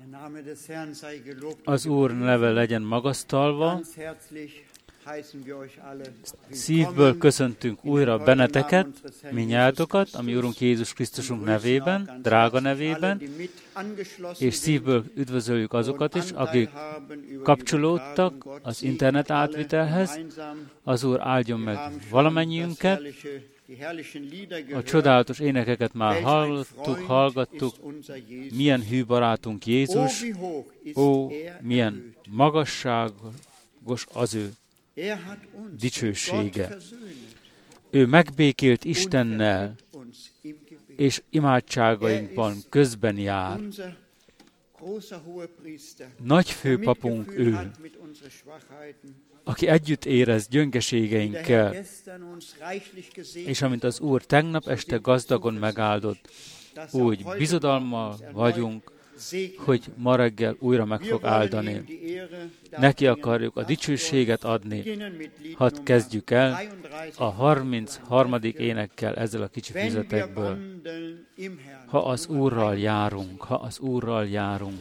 Az Úr neve legyen magasztalva. Szívből köszöntünk újra benneteket, minnyátokat, a mi Urunk Jézus Krisztusunk nevében, drága nevében, és szívből üdvözöljük azokat is, akik kapcsolódtak az internet átvitelhez. Az Úr áldjon meg valamennyiünket. A csodálatos énekeket már hallgattuk. Milyen hű barátunk Jézus, ó, milyen magasságos az ő dicsősége. Ő megbékélt Istennel, és imádságainkban közben jár. Nagy főpapunk ő, aki együtt érez gyöngeségeinkkel, és amint az Úr tegnap este gazdagon megáldott, úgy bizodalmal vagyunk, hogy ma reggel újra meg fog áldani. Neki akarjuk a dicsőséget adni. Hadd kezdjük el a 33. énekkel ezzel a kicsi füzetekből. Ha az Úrral járunk, ha az Úrral járunk.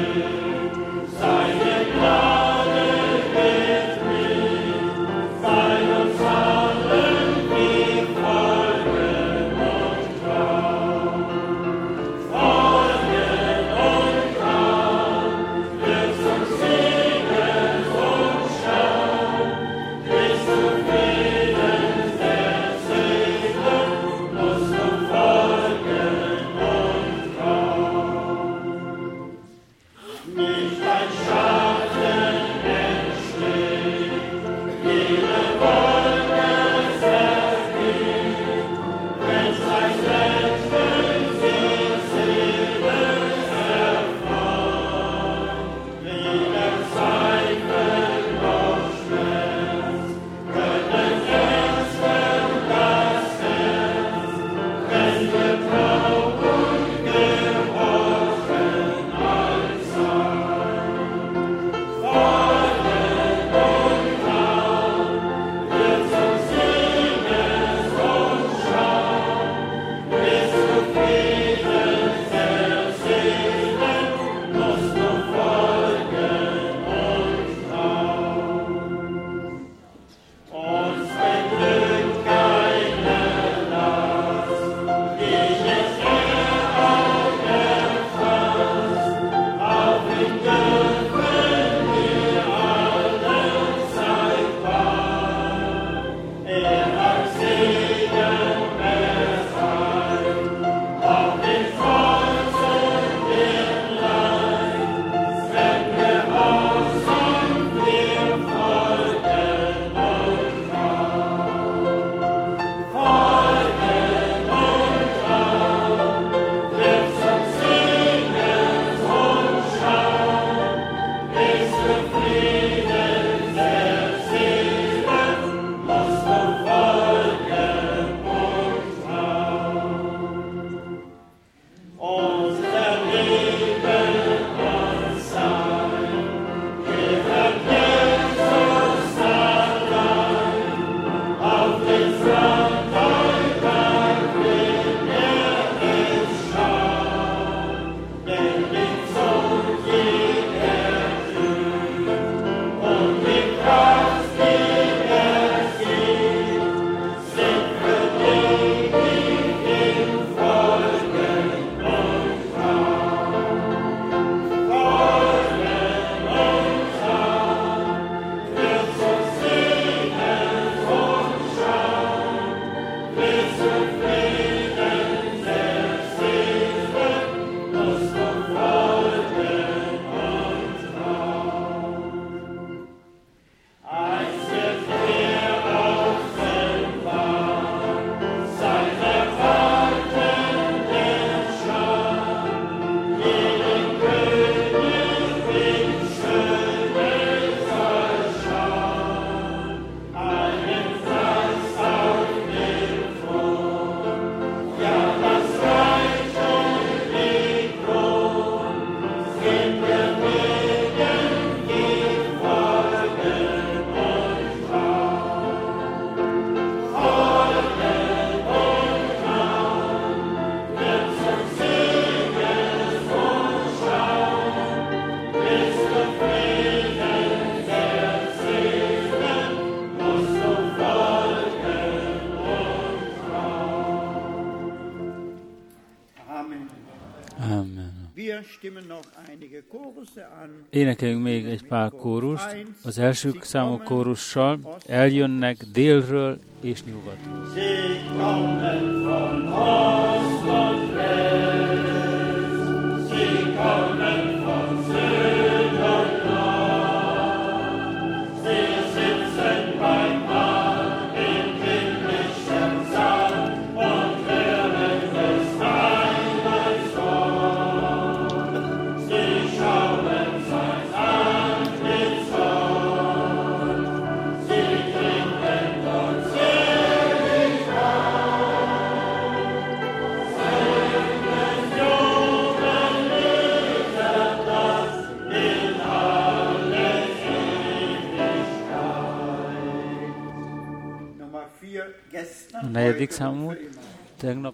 Fire Énekeljünk még egy pár kórust, az első számú kórussal, eljönnek délről és nyugatról. A negyedik számú tegnap.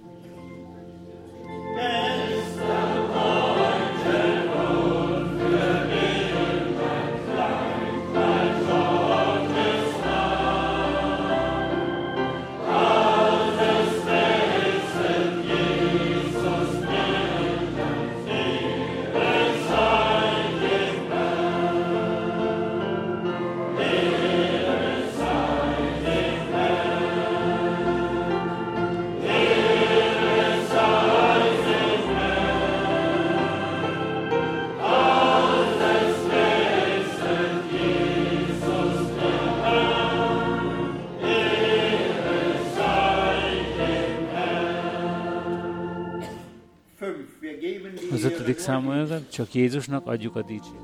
Az ötödik számú csak Jézusnak adjuk a dicsőt.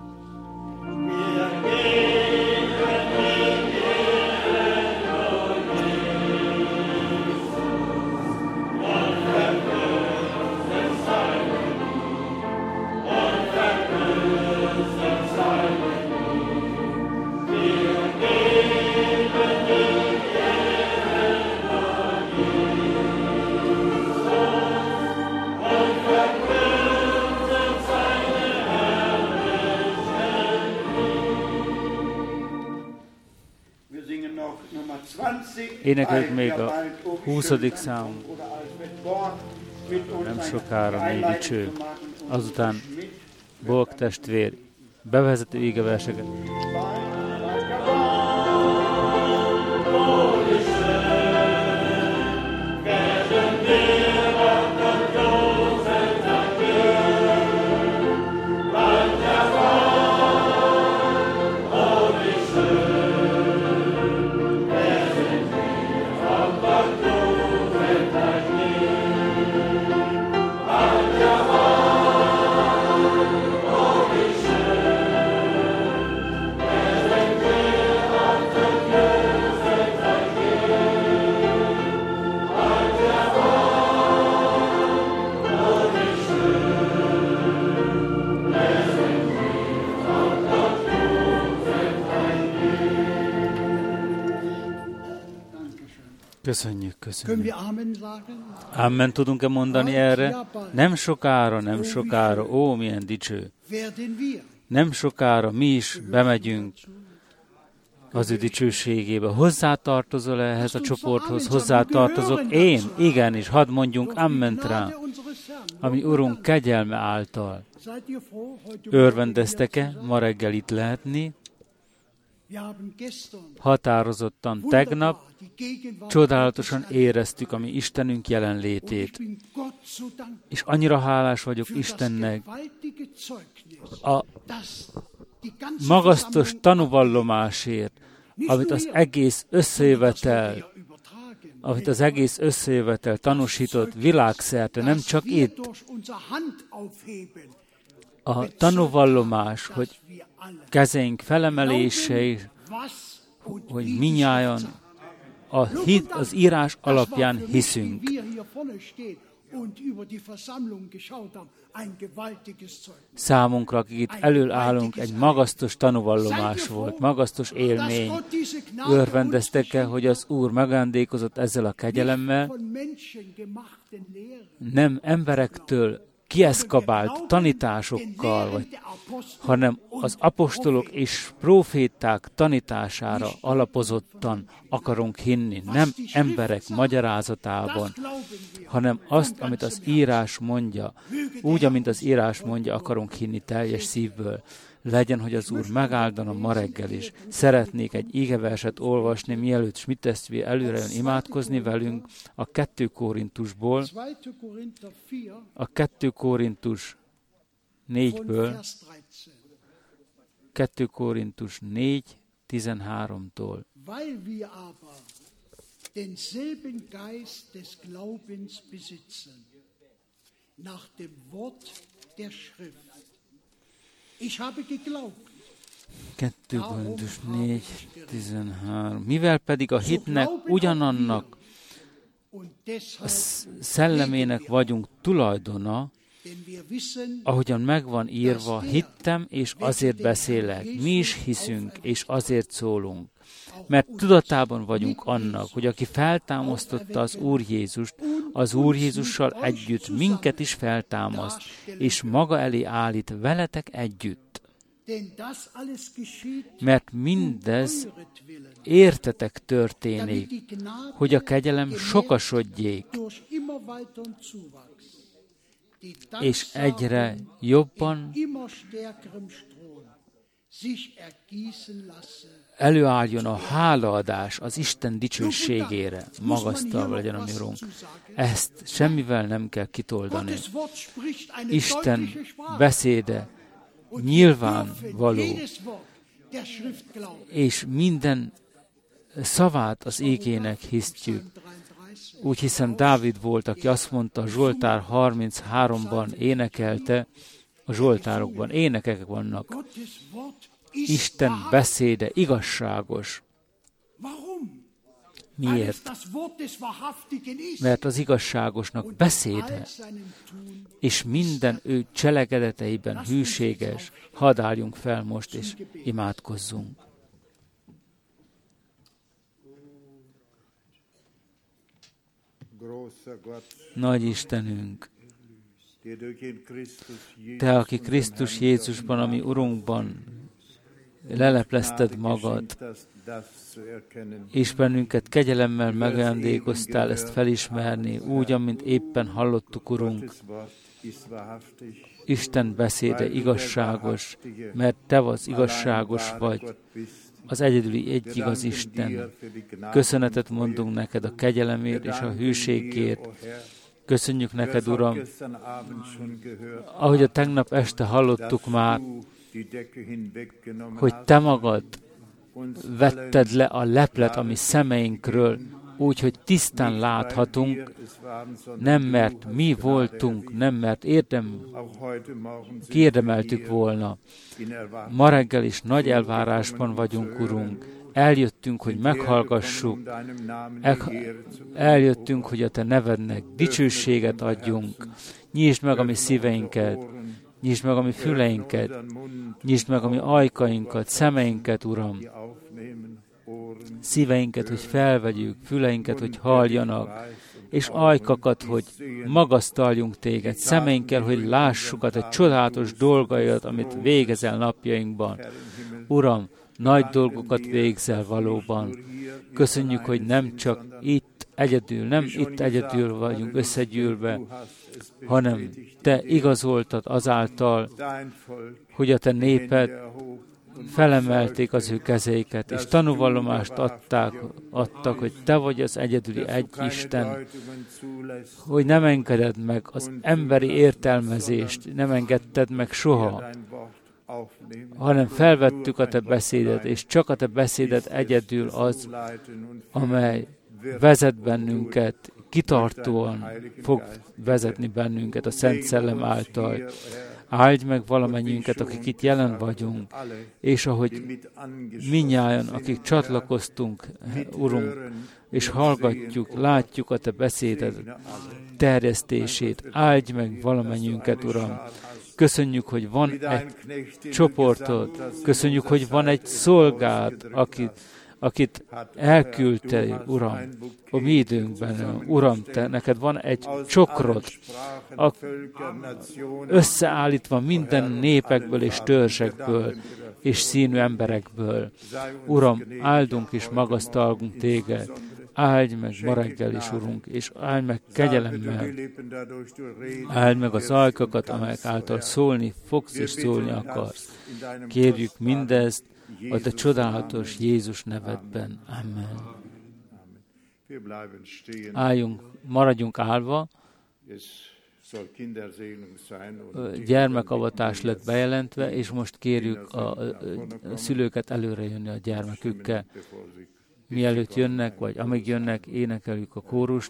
Énekeljük még a 20. számú, nem sokára mély dicső. Azután Borg testvér bevezető égeverseket. Köszönjük, köszönjük. Amen tudunk-e mondani erre? Nem sokára, ó, milyen dicső. Nem sokára mi is bemegyünk az ő dicsőségébe. Hozzátartozol ehhez a csoporthoz? Hozzátartozok én? Igenis, hadd mondjunk amment rá, ami Urunk kegyelme által. Örvendeztek-e ma reggel itt lehetni? Határozottan tegnap csodálatosan éreztük a mi Istenünk jelenlétét. És annyira hálás vagyok Istennek a magasztos tanúvallomásért, amit az egész összejövetel tanúsított világszerte, nem csak itt. A tanúvallomás, hogy kezeink felemelései, hogy minnyájan az írás alapján hiszünk. Számunkra, akik itt elől állunk, egy magasztos tanúvallomás volt, magasztos élmény. Örvendeztek-e, hogy az Úr megajándékozott ezzel a kegyelemmel? Nem emberektől kieszkabált tanításokkal, hanem az apostolok és próféták tanítására alapozottan akarunk hinni, nem emberek magyarázatában, hanem azt, amit az írás mondja, úgy, amint az írás mondja, akarunk hinni teljes szívből. Legyen, hogy az Úr megáldana ma reggel is. Szeretnék egy igeverset olvasni, mielőtt Schmidt testvér előre jön imádkozni velünk a 2 Korintusból, a 2 Korintus 4-ből, 2 Korintus 4, 13-tól. Weil wir aber denselben Geist des Glaubens besitzen, nach dem Wort der Schrift. Ich habe geglaubt. 2 Korintus 4, 13. Mivel pedig a hitnek ugyanannak a szellemének vagyunk tulajdona, ahogyan megvan írva, hittem, és azért beszélek. Mi is hiszünk, és azért szólunk. Mert tudatában vagyunk annak, hogy aki feltámasztotta az Úr Jézust, az Úr Jézussal együtt minket is feltámaszt, és maga elé állít veletek együtt. Mert mindez értetek történik, hogy a kegyelem sokasodjék, és egyre jobban előálljon a hálaadás az Isten dicsőségére. Magasztalva legyen a mi Urunk. Ezt semmivel nem kell kitoldani. Isten beszéde nyilvánvaló, és minden szavát az igének hisztjük. Úgy hiszem Dávid volt, aki azt mondta, Zsoltár 33-ban énekelte, a Zsoltárokban énekek vannak. Isten beszéde igazságos. Miért? Mert az igazságosnak beszéde, és minden ő cselekedeteiben hűséges. Hadd álljunk fel most, és imádkozzunk. Nagy Istenünk, Te, aki Krisztus Jézusban, ami Urunkban leleplezted magad, és bennünket kegyelemmel megajándékoztál ezt felismerni, úgy, amint éppen hallottuk, Urunk. Isten beszéde igazságos, mert Te az igazságos vagy, az egyedüli egy igaz Isten. Köszönetet mondunk neked a kegyelemért és a hűségért. Köszönjük neked, Uram, ahogy a tegnap este hallottuk már, hogy Te magad vetted le a leplet a mi szemeinkről, úgy, hogy tisztán láthatunk, nem mert mi voltunk, nem mert kiérdemeltük volna. Ma reggel is nagy elvárásban vagyunk, Urunk. Eljöttünk, hogy meghallgassuk, eljöttünk, hogy a Te nevednek dicsőséget adjunk. Nyisd meg a mi szíveinket, nyisd meg a mi füleinket, nyisd meg a mi ajkainkat, szemeinket, Uram. Szíveinket, hogy felvegyük, füleinket, hogy halljanak, és ajkakat, hogy magasztaljunk Téged, szemeinkkel, hogy lássuk a Te csodálatos dolgaidat, amit végezel napjainkban. Uram, nagy dolgokat végzel valóban. Köszönjük, hogy nem csak itt egyedül vagyunk összegyűlve, hanem Te igazoltad azáltal, hogy a Te néped felemelték az ő kezeiket, és tanúvallomást adtak, hogy Te vagy az egyedüli egy Isten, hogy nem engeded meg az emberi értelmezést, nem engedted meg soha, hanem felvettük a Te beszédet, és csak a Te beszédet egyedül az, amely vezet bennünket, kitartóan fog vezetni bennünket a Szent Szellem által. Áldj meg valamennyiünket, akik itt jelen vagyunk, és ahogy mindnyájan, akik csatlakoztunk, Urunk, és hallgatjuk, látjuk a Te beszéded terjesztését, áldj meg valamennyiünket, Uram. Köszönjük, hogy van egy csoportod, köszönjük, hogy van egy szolgád, akit elküldte, Uram, a mi időnkben, Uram, te neked van egy csokrod, összeállítva minden népekből és törzsekből és színű emberekből. Uram, áldunk és magasztalgunk téged, áldj meg ma reggel is, Urunk, és áldj meg kegyelemmel, áld meg az ajkakat, amelyek által szólni fogsz és szólni akarsz. Kérjük mindezt a te csodálatos Jézus nevedben. Amen. Álljunk, maradjunk állva. Gyermekavatás lett bejelentve, és most kérjük a szülőket előre jönni a gyermekükkel. Mielőtt jönnek, vagy amíg jönnek, énekeljük a kórust.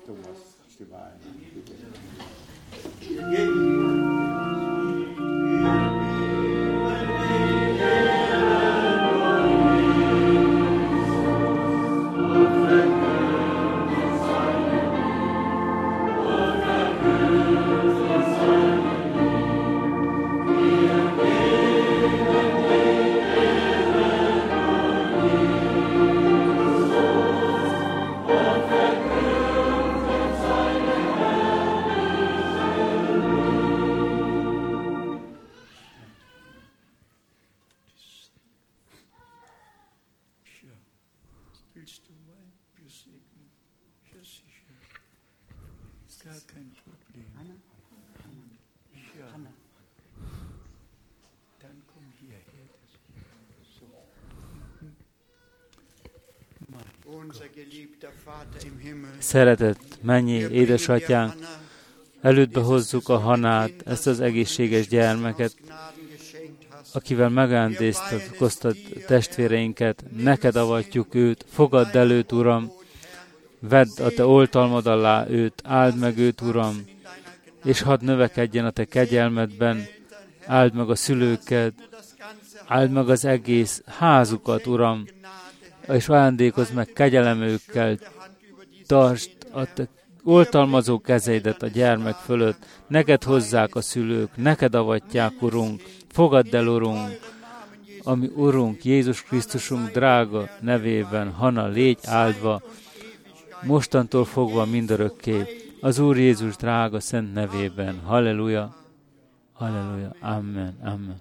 Szeretett mennyi édesatyánk, elődbe hozzuk a Hannát, ezt az egészséges gyermeket, akivel megajándékoztat testvéreinket, neked avatjuk őt, fogadd előtt, Uram, vedd a te oltalmad alá őt, áld meg őt, Uram, és hadd növekedjen a te kegyelmedben, áld meg a szülőket, áld meg az egész házukat, Uram, és ajándékozz meg kegyelemükkel, tartsd a te oltalmazó kezeidet a gyermek fölött, neked hozzák a szülők, neked avatják, Urunk, fogadd el, Urunk, ami Urunk, Jézus Krisztusunk drága nevében, Hanna, légy áldva, mostantól fogva mindörökké, az Úr Jézus drága szent nevében. Halleluja, halleluja, amen, amen.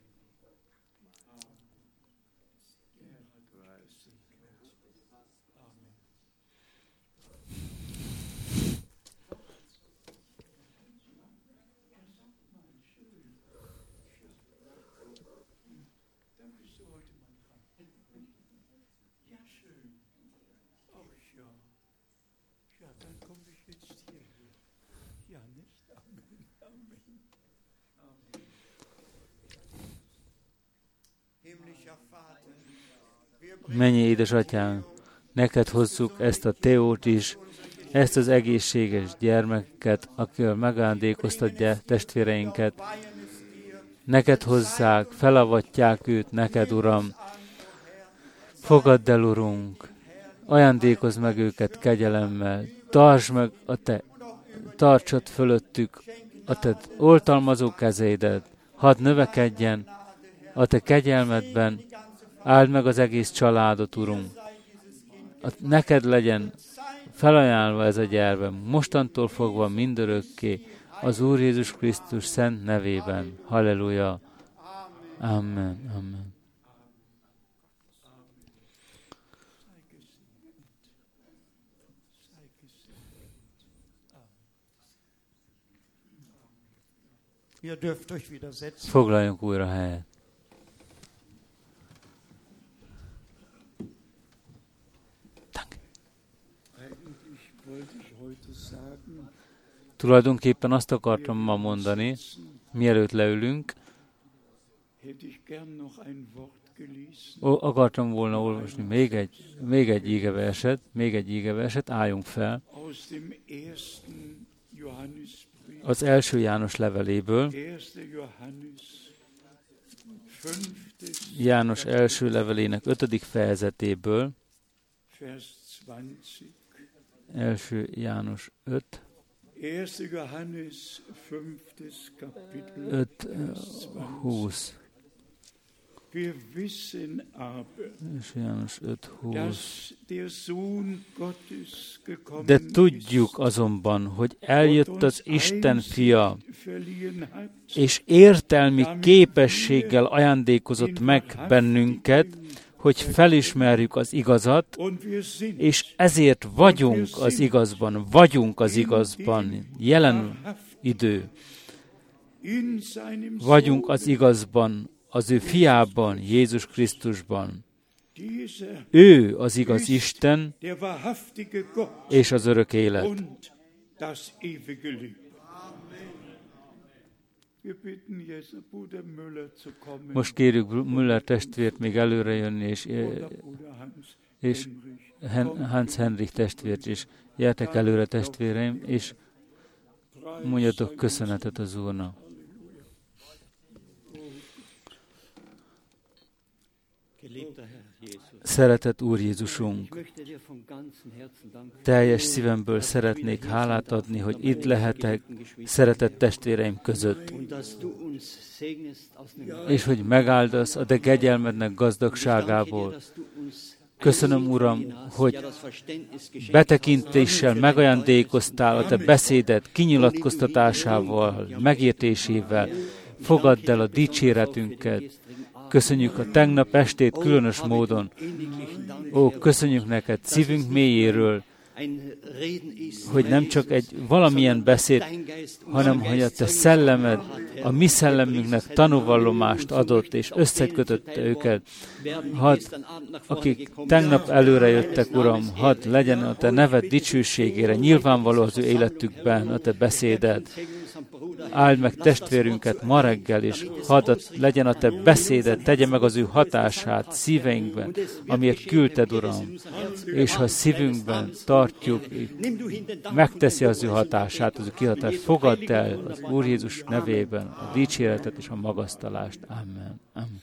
Mennyi édesatyánk, neked hozzuk ezt a Teót is, ezt az egészséges gyermeket, akivel megajándékoztat testvéreinket. Neked hozzák, felavatják őt, neked, Uram. Fogadd el, Urunk, ajándékozz meg őket kegyelemmel, tartsad fölöttük a te oltalmazó kezeidet, hadd növekedjen a te kegyelmedben, áld meg az egész családot, Urunk. Neked legyen felajánlva ez a gyermek, mostantól fogva mindörökké, az Úr Jézus Krisztus szent nevében. Halleluja. Amen. Amen. Foglaljunk újra helyet. Tulajdonképpen azt akartam ma mondani, mielőtt leülünk, akartam volna olvasni még egy ígeverset, álljunk fel. Az első János leveléből, János első levelének 5. fejezetéből, első János 5, 5:20. És János 5:20. De tudjuk azonban, hogy eljött az Isten fia, és értelmi képességgel ajándékozott meg bennünket, hogy felismerjük az igazat, és ezért vagyunk az igazban, jelen idő. Vagyunk az igazban, az ő fiában, Jézus Krisztusban. Ő az igaz Isten, és az örök élet. Most kérjük Müller testvért még előre jönni, és Hans Henrich testvért is. Gyertek előre, testvéreim, és mondjatok köszönetet az Úrnak. Szeretett Úr Jézusunk, teljes szívemből szeretnék hálát adni, hogy itt lehetek szeretett testvéreim között, és hogy megáldasz a te kegyelmednek gazdagságából. Köszönöm, Uram, hogy betekintéssel megajándékoztál a te beszédet kinyilatkoztatásával, megértésével. Fogadd el a dicséretünket. Köszönjük a tegnap estét különös módon. Ó, köszönjük neked szívünk mélyéről, hogy nem csak egy valamilyen beszéd, hanem hogy a te szellemed, a mi szellemünknek tanúvallomást adott, és összekötötte őket. Hadd, akik tegnap előre jöttek, Uram, hadd legyen a te neved dicsőségére nyilvánvaló az ő életükben a te beszéded. Áld meg testvérünket ma reggel, és hadd legyen a te beszéded, tegye meg az ő hatását szíveinkben, amiért küldted, Uram. És ha szívünkben tartjuk, megteszi az ő hatását, az ő kihatást, fogadd el az Úr Jézus nevében a dicséretet és a magasztalást. Amen. Amen.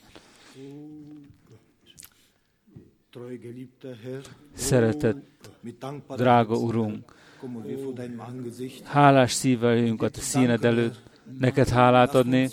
Szeretett, drága Urunk, hálás szívvel jöjjünk a te színed előtt, neked hálát adni,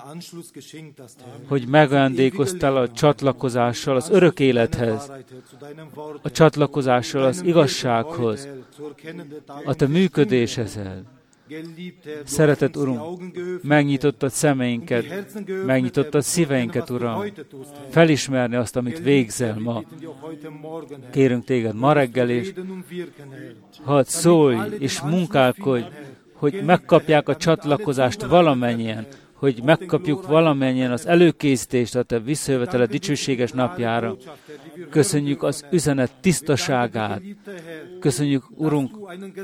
hogy megajándékoztál a csatlakozással az örök élethez, a csatlakozással az igazsághoz, a te működéshez. Szeretett Urunk, megnyitottad szemeinket, megnyitottad szíveinket, Uram, felismerni azt, amit végzel ma. Kérünk téged ma reggel is, hadd szólj és munkálkodj, hogy megkapják a csatlakozást valamennyien, hogy megkapjuk valamennyien az előkészítést a te visszajövetele dicsőséges napjára. Köszönjük az üzenet tisztaságát. Köszönjük, Urunk,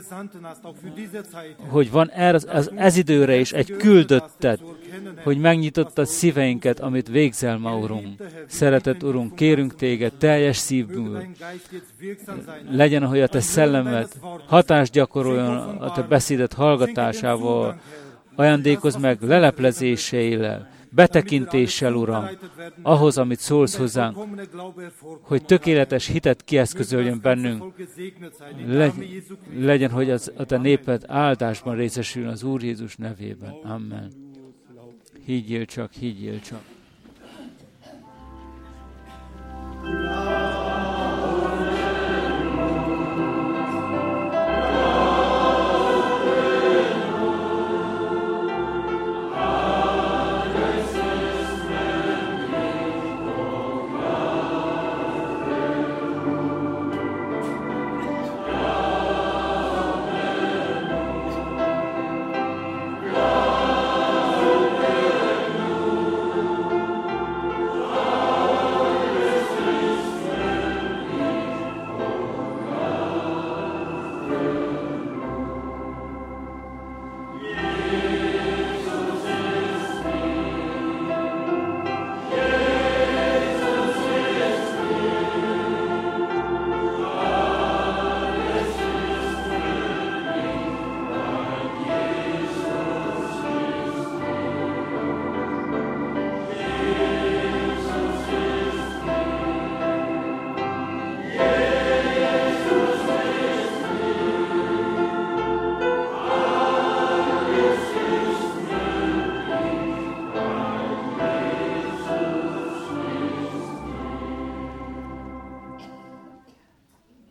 hogy van ez időre is egy küldötted, hogy megnyitottad szíveinket, amit végzel ma, Urunk. Szeretett Urunk, kérünk téged teljes szívből. Legyen, hogy a te szellemed hatást gyakoroljon a te beszédet hallgatásával, ajándékozz meg leleplezéseivel, betekintéssel, Uram, ahhoz, amit szólsz hozzánk, hogy tökéletes hitet kieszközöljön bennünk. Legyen, hogy a te néped áldásban részesüljön az Úr Jézus nevében. Amen. Higgyél csak, higgyél csak.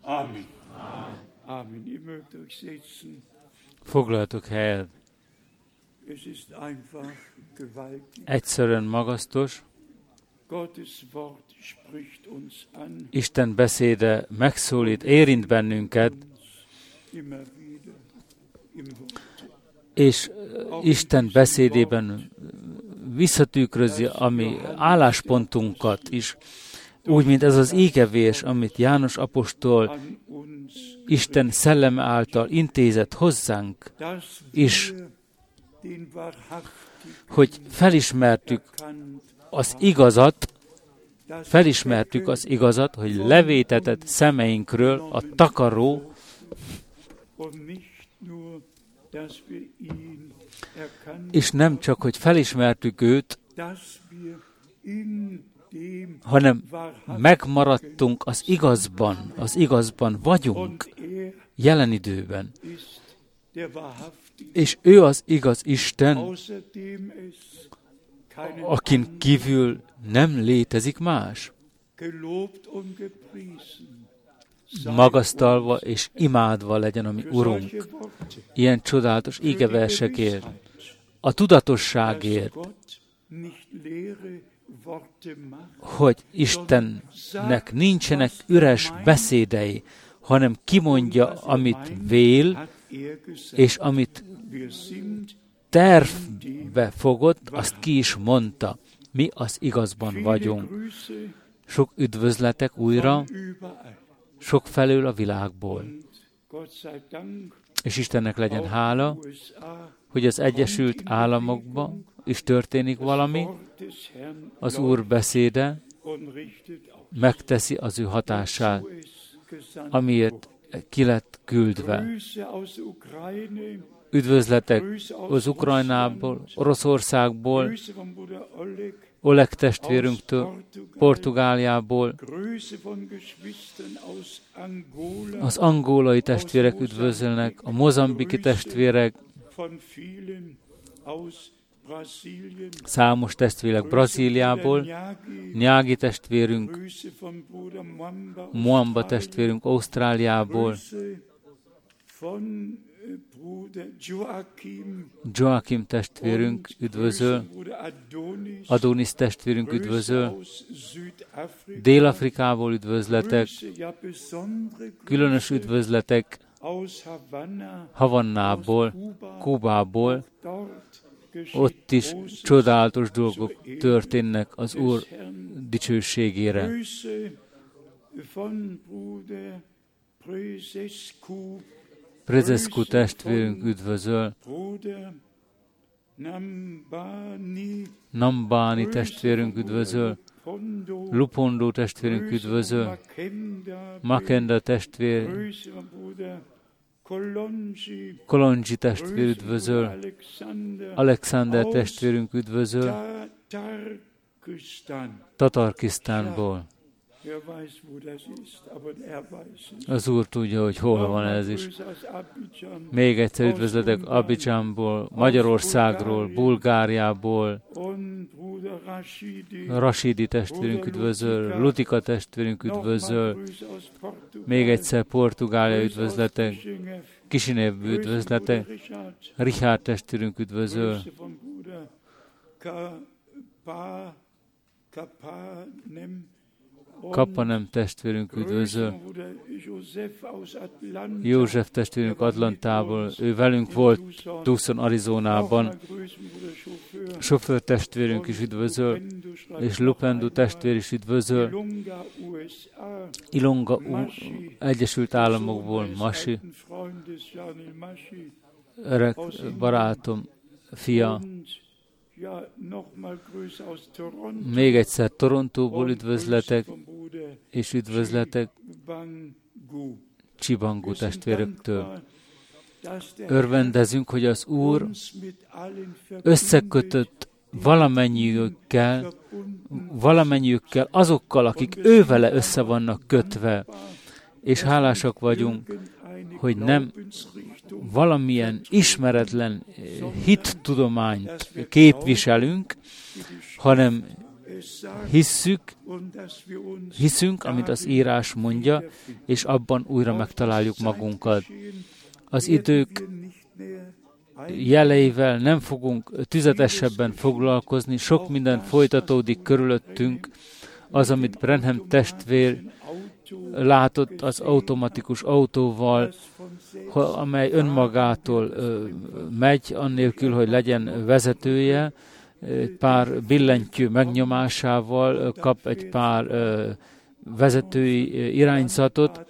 Foglaltok helyet. Egyszerűen magasztos. Isten beszéde megszólít, érint bennünket, és Isten beszédében visszatükrözi a mi álláspontunkat is, úgy, mint ez az égevés, amit János apostol Isten szelleme által intézett hozzánk, és hogy felismertük az igazat, hogy levétetett szemeinkről a takaró, és nem csak, hogy felismertük őt, hanem megmaradtunk az igazban vagyunk jelen időben. És ő az igaz Isten, akin kívül nem létezik más. Magasztalva és imádva legyen a mi Urunk, ilyen csodálatos ígeversekért, a tudatosságért, hogy Istennek nincsenek üres beszédei, hanem kimondja, amit vél, és amit tervbe fogott, azt ki is mondta. Mi az igazban vagyunk. Sok üdvözletek újra, sok felől a világból. És Istennek legyen hála, hogy az Egyesült Államokban is történik valami, az Úr beszéde megteszi az ő hatását, amiért ki lett küldve. Üdvözletek az Ukrajnából, Oroszországból, Oleg testvérünktől, Portugáliából, az angolai testvérek üdvözölnek, a mozambiki testvérek, számos testvérek Brazíliából, Nyági testvérünk, Muamba testvérünk Ausztráliából, Joachim testvérünk üdvözöl, Adonis testvérünk üdvözöl, Dél-Afrikából üdvözletek, különös üdvözletek Havannából, Kubából, ott is csodálatos dolgok történnek az Úr dicsőségére. Prezescu testvérünk üdvözöl, Nambáni testvérünk üdvözöl, Lupondó testvérünk üdvözöl, Makenda testvér, Kolondzsi testvér üdvözöl, Alexander testvérünk üdvözöl, Tatarkisztánból. Az Úr tudja, hogy hol van ez is. Még egyszer üdvözletek Abidjanból, Magyarországról, Bulgáriából, Rashidi testvérünk üdvözöl, Lutika testvérünk üdvözöl, még egyszer Portugália üdvözletek, Kisinev üdvözletek, Richard testvérünk üdvözöl, Kapanem testvérünk üdvözöl, József testvérünk Atlantából, ő velünk volt Tucson, Arizonában, sofőr testvérünk is üdvözöl, és Lupendu testvér is üdvözöl, Ilonga Egyesült Államokból Masi, öreg barátom, fia, még egyszer Torontóból üdvözletek, és üdvözletek Csibangu testvérektől. Örvendezünk, hogy az Úr összekötött valamennyiükkel azokkal, akik ővele össze vannak kötve, és hálásak vagyunk, hogy nem valamilyen ismeretlen hittudományt képviselünk, hanem hiszünk, amit az írás mondja, és abban újra megtaláljuk magunkat. Az idők jeleivel nem fogunk tüzetesebben foglalkozni, sok minden folytatódik körülöttünk, az, amit Branham testvér látott az automatikus autóval, amely önmagától megy, annélkül, hogy legyen vezetője, pár billentyű megnyomásával kap egy pár vezetői irányzatot.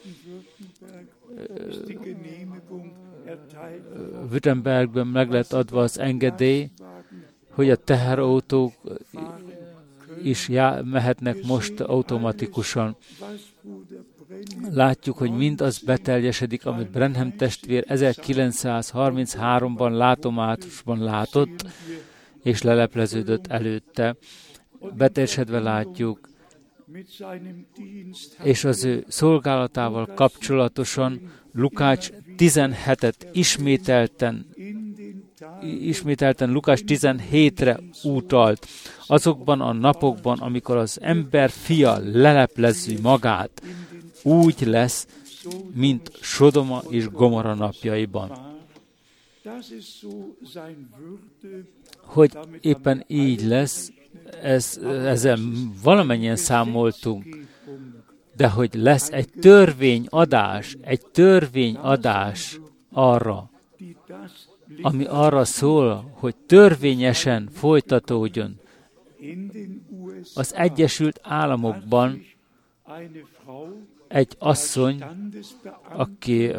Württembergben meg lett adva az engedély, hogy a teherautók is mehetnek most automatikusan. Látjuk, hogy mindaz beteljesedik, amit Branham testvér 1933-ban látomásban látott, és lelepleződött előtte. Beteljesedve látjuk, és az ő szolgálatával kapcsolatosan Lukács 17-et ismételten Lukács 17-re utalt. Azokban a napokban, amikor az ember fia leleplezi magát, úgy lesz, mint Sodoma és Gomorra napjaiban. Hogy éppen így lesz, ezzel valamennyien számoltunk, de hogy lesz egy törvényadás arra, ami arra szól, hogy törvényesen folytatódjon. Az Egyesült Államokban egy asszony, aki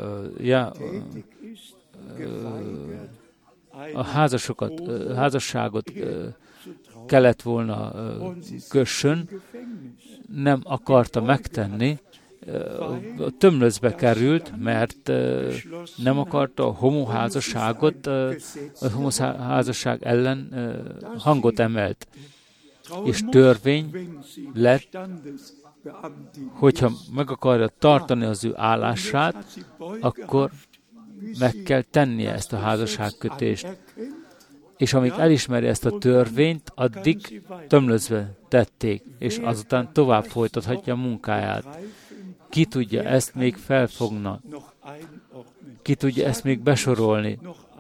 a házasságot kellett volna kössön, nem akarta megtenni, tömlöcbe került, mert nem akarta a homoházasságot, a homoházasság ellen hangot emelt. És törvény lett, hogyha meg akarja tartani az ő állását, akkor meg kell tennie ezt a házasságkötést. És amíg elismeri ezt a törvényt, addig tömlözve tették, és azután tovább folytathatja a munkáját. Ki tudja ezt még felfogni? Ki tudja ezt még besorolni?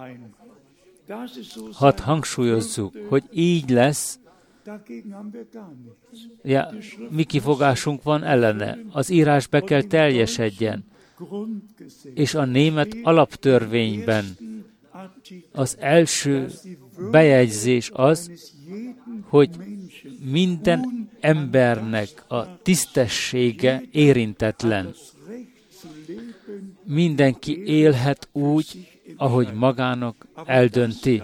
Hadd hangsúlyozzuk, hogy így lesz, mi kifogásunk van ellene. Az írás be kell teljesedjen. És a német alaptörvényben az első bejegyzés az, hogy minden embernek a tisztessége érintetlen. Mindenki élhet úgy, ahogy magának eldönti.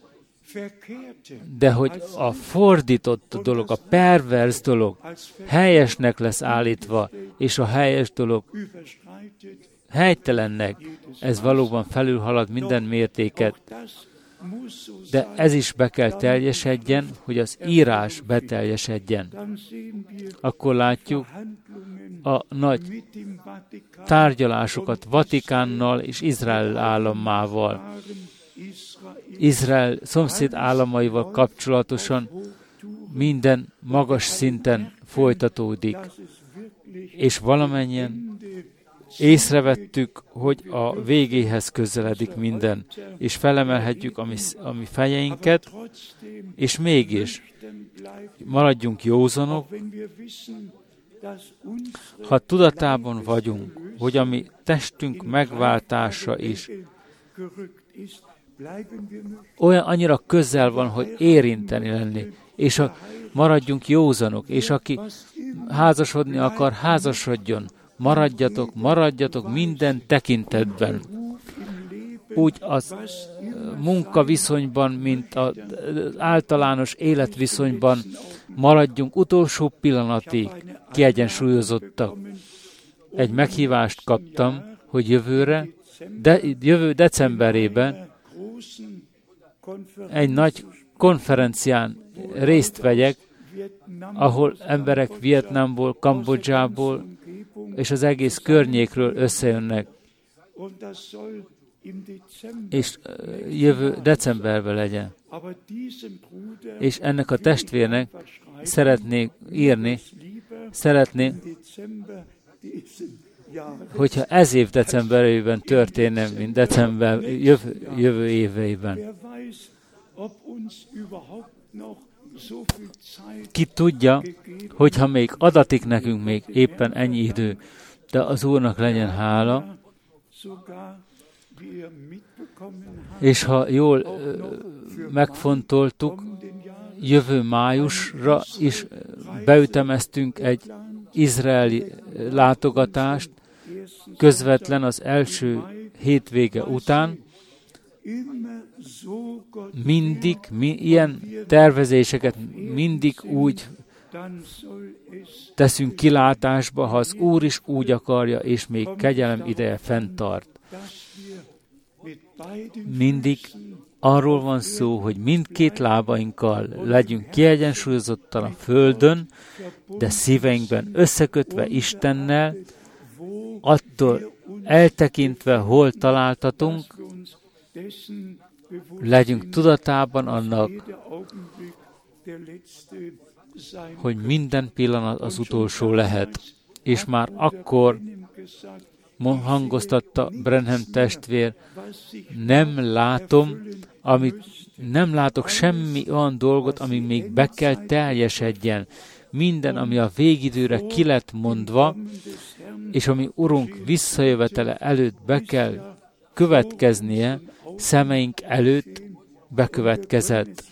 De hogy a fordított dolog, a pervers dolog helyesnek lesz állítva, és a helyes dolog helytelennek, ez valóban felülhalad minden mértéket. De ez is be kell teljesedjen, hogy az írás beteljesedjen. Akkor látjuk a nagy tárgyalásokat Vatikánnal és Izrael állammával. Izrael szomszéd államaival kapcsolatosan minden magas szinten folytatódik. És valamennyien észrevettük, hogy a végéhez közeledik minden, és felemelhetjük a mi fejeinket, és mégis maradjunk józanok, ha tudatában vagyunk, hogy a mi testünk megváltása is olyan annyira közel van, hogy érinteni lenni, és maradjunk józanok, és aki házasodni akar, házasodjon. Maradjatok minden tekintetben. Úgy az munkaviszonyban, mint az általános életviszonyban maradjunk utolsó pillanatig kiegyensúlyozottak. Egy meghívást kaptam, hogy jövő decemberében egy nagy konferencián részt vegyek, ahol emberek Vietnámból, Kambodzsából és az egész környékről összejönnek. és jövő decemberben legyen. És ennek a testvérnek szeretnék írni, hogyha ez év decemberében történne, mint december jövő éveiben. Ki tudja, hogyha még adatik nekünk még éppen ennyi idő, de az Úrnak legyen hála, és ha jól megfontoltuk, jövő májusra is beütemeztünk egy izraeli látogatást, közvetlen az első hétvége után. Mindig, ilyen tervezéseket mindig úgy teszünk kilátásba, ha az Úr is úgy akarja, és még kegyelem ideje fenntart. Mindig arról van szó, hogy mindkét lábainkkal legyünk kiegyensúlyozottan a földön, de szíveinkben összekötve Istennel, attól eltekintve, hol találtatunk, legyünk tudatában annak, hogy minden pillanat az utolsó lehet. És már akkor hangoztatta Branham testvér, nem látok semmi olyan dolgot, ami még be kell teljesedjen. Minden, ami a végidőre ki lett mondva, és ami Urunk visszajövetele előtt be kell következnie, szemeink előtt bekövetkezett.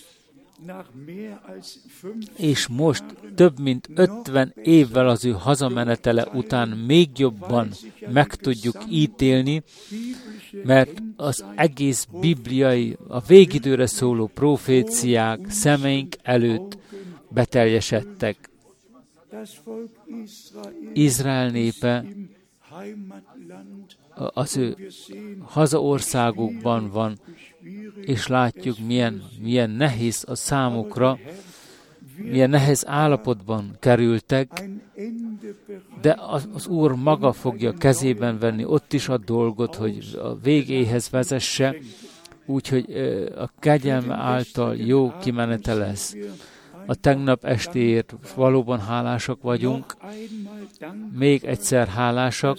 És most több mint 50 évvel az ő hazamenetele után még jobban meg tudjuk ítélni, mert az egész bibliai, a végidőre szóló proféciák szemeink előtt beteljesedtek. Izrael népe az ő hazaországukban van, és látjuk, milyen nehéz a számukra, milyen nehéz állapotban kerültek, de az Úr maga fogja kezében venni ott is a dolgot, hogy a végéhez vezesse, úgyhogy a kegyelme által jó kimenete lesz. A tegnap estéért valóban hálásak vagyunk, még egyszer hálásak,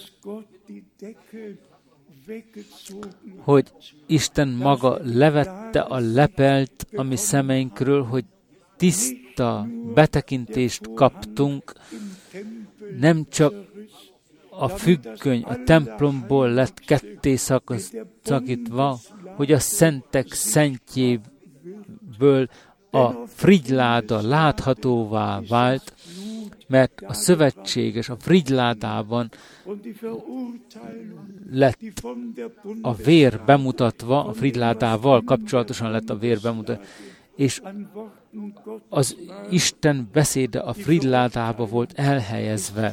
hogy Isten maga levette a lepelt a mi szemeinkről, hogy tiszta betekintést kaptunk, nem csak a függöny a templomból lett ketté szakítva, hogy a szentek szentjéből a frigyláda láthatóvá vált, mert a szövetséges, a frigyládában lett a vér bemutatva, a frigyládával kapcsolatosan lett a vér bemutatva, és az Isten beszéde a frigyládába volt elhelyezve.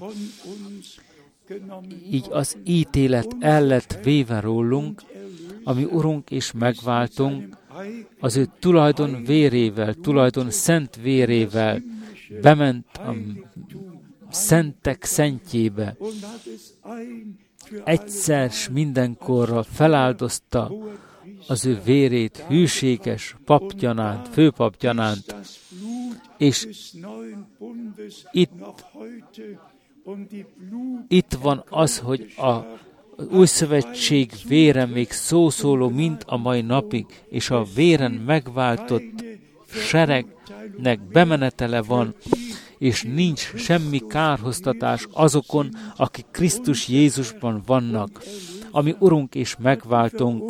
Így az ítélet el lett véve rólunk, ami Urunk és megváltunk, az ő tulajdon vérével, tulajdon szent vérével bement a szentek szentjébe. Egyszer s mindenkorra feláldozta az ő vérét hűséges papgyanánt, főpapgyanánt, és itt van az, hogy az új szövetség vére még szószóló, mint a mai napig, és a véren megváltott seregnek bemenetele van, és nincs semmi kárhoztatás azokon, akik Krisztus Jézusban vannak, ami Urunk és megváltunk.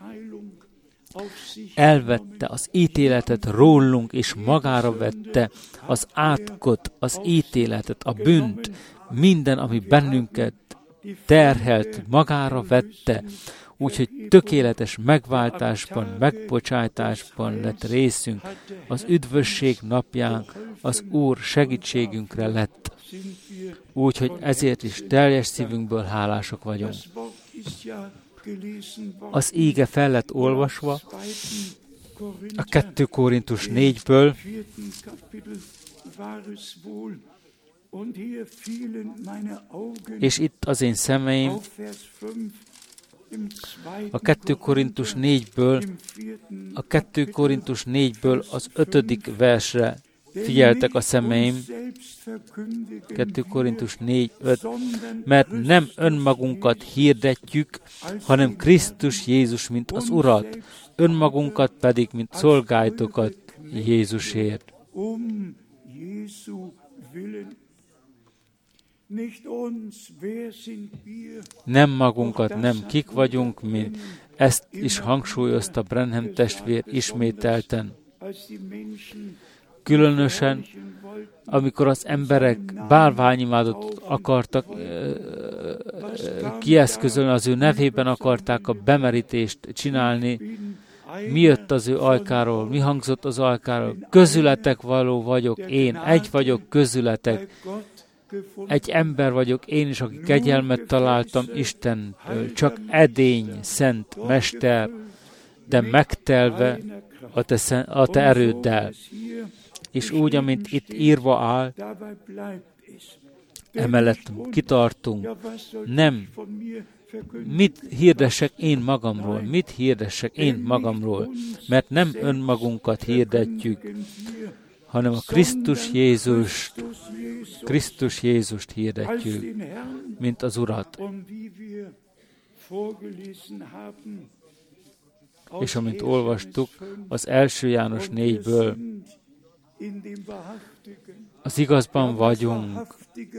Elvette az ítéletet rólunk, és magára vette az átkot, az ítéletet, a bűnt, minden, ami bennünket terhelt, magára vette, úgyhogy tökéletes megváltásban, megbocsátásban lett részünk. Az üdvösség napján az Úr segítségünkre lett. Úgyhogy ezért is teljes szívünkből hálásak vagyunk. Az íge fel lett olvasva a 2 Korintus 4-ből, és itt az én szemeim A 2 Korintus 4-ből az 5. versre figyeltek a szemeim. 2 Korintus 4:5. Mert nem önmagunkat hirdetjük, hanem Krisztus Jézus, mint az Urat, önmagunkat pedig, mint szolgájtokat Jézusért. Nem magunkat, nem kik vagyunk mi. Ezt is hangsúlyozta Branham testvér ismételten. Különösen, amikor az emberek bálványimádatot akartak kieszközölni, az ő nevében akarták a bemerítést csinálni, mi jött az ő ajkáról, mi hangzott az ajkáról? Közületek való vagyok én, egy vagyok közületek, egy ember vagyok én is, aki kegyelmet találtam Istentől, csak edény, szent mester, de megtelve a te erőddel. És úgy, amint itt írva áll, emellett kitartunk. Nem. Mit hirdessek én magamról? Mert nem önmagunkat hirdetjük, hanem a Krisztus Jézust hirdetjük, mint az Urat. És amint olvastuk az 1. János 4-ből, az igazban vagyunk.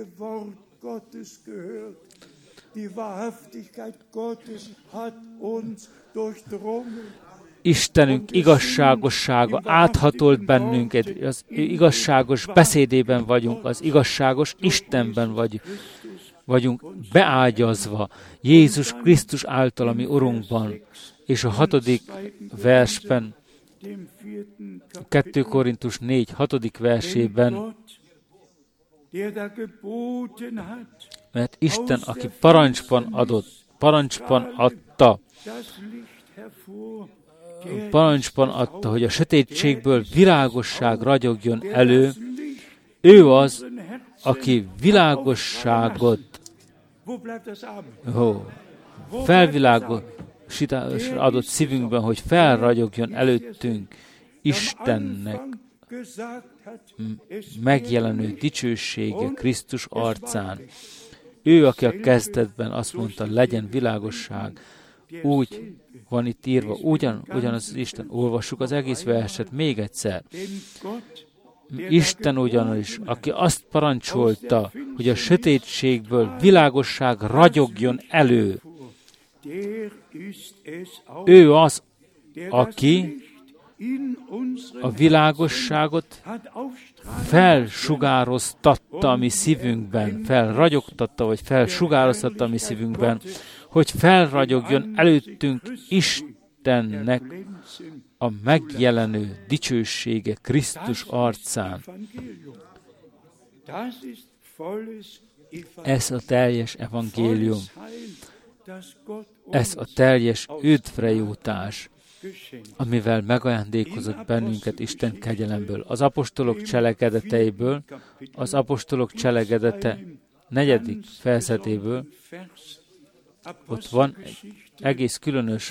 Istenünk igazságossága áthatolt bennünket, az igazságos beszédében vagyunk, az igazságos Istenben vagyunk beágyazva, Jézus Krisztus által, ami Urunkban. És a 6. versben, 2 Korintus 4, 6. versében, mert Isten, aki parancsban adta, hogy a sötétségből világosság ragyogjon elő, ő az, aki világosságot adott szívünkben, hogy felragyogjon előttünk Istennek megjelenő dicsősége Krisztus arcán. Ő, aki a kezdetben azt mondta, legyen világosság, úgy van itt írva, ugyanaz az Isten. Olvassuk az egész verset még egyszer. Isten ugyanis, aki azt parancsolta, hogy a sötétségből világosság ragyogjon elő. Ő az, aki a világosságot felsugároztatta a mi szívünkben, felragyogtatta, vagy felsugároztatta a mi szívünkben, hogy felragyogjon előttünk Istennek a megjelenő dicsősége Krisztus arcán. Ez a teljes evangélium, ez a teljes üdvrejutás, amivel megajándékozott bennünket Isten kegyelemből. Az apostolok cselekedeteiből, az apostolok cselekedete 4. fejezetéből, ott van egy egész különös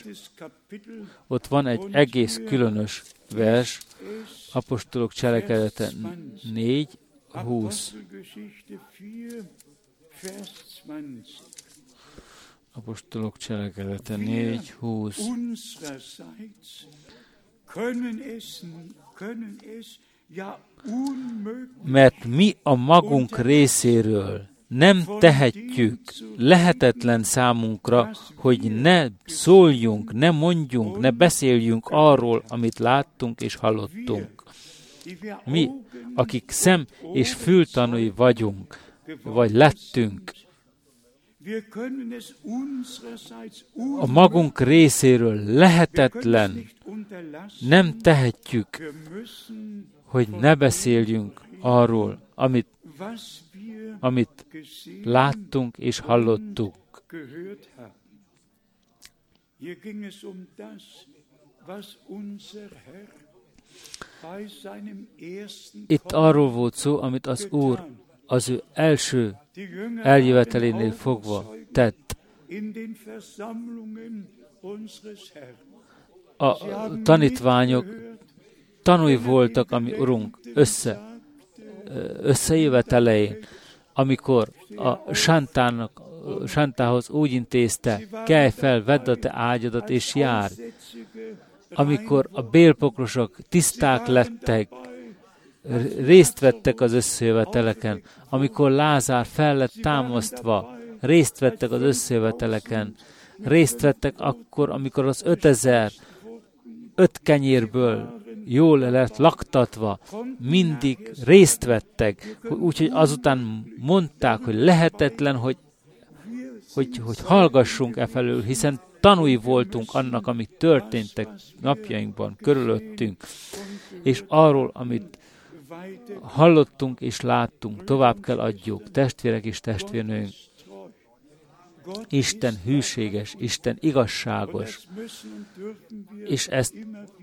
vers, apostolok cselekedete 4:20. Apostolok cselekedete 4:20. Mert mi a magunk részéről nem tehetjük, lehetetlen számunkra, hogy ne szóljunk, ne mondjunk, ne beszéljünk arról, amit láttunk és hallottunk. Mi, akik szem- és fültanúi vagyunk, vagy lettünk, a magunk részéről lehetetlen, nem tehetjük, hogy ne beszéljünk arról, amit láttunk és hallottuk. Itt arról volt szó, amit az Úr az ő első eljövetelénél fogva tett. A tanítványok tanúi voltak a mi Urunk összejövetelején, amikor a sántához úgy intézte, kelj fel, vedd a te ágyadat és járj. Amikor a bélpokrosok tiszták lettek, részt vettek az összejöveteleken, amikor Lázár fel lett támasztva, részt vettek az összejöveteleken, részt vettek akkor, amikor az 5000 5 kenyérből jól lett laktatva, mindig részt vettek, úgyhogy azután mondták, hogy lehetetlen, hogy hallgassunk e felől, hiszen tanúi voltunk annak, amit történtek napjainkban, körülöttünk, és arról, amit hallottunk és láttunk, tovább kell adjuk, testvérek és testvérnőink. Isten hűséges, Isten igazságos, és ezt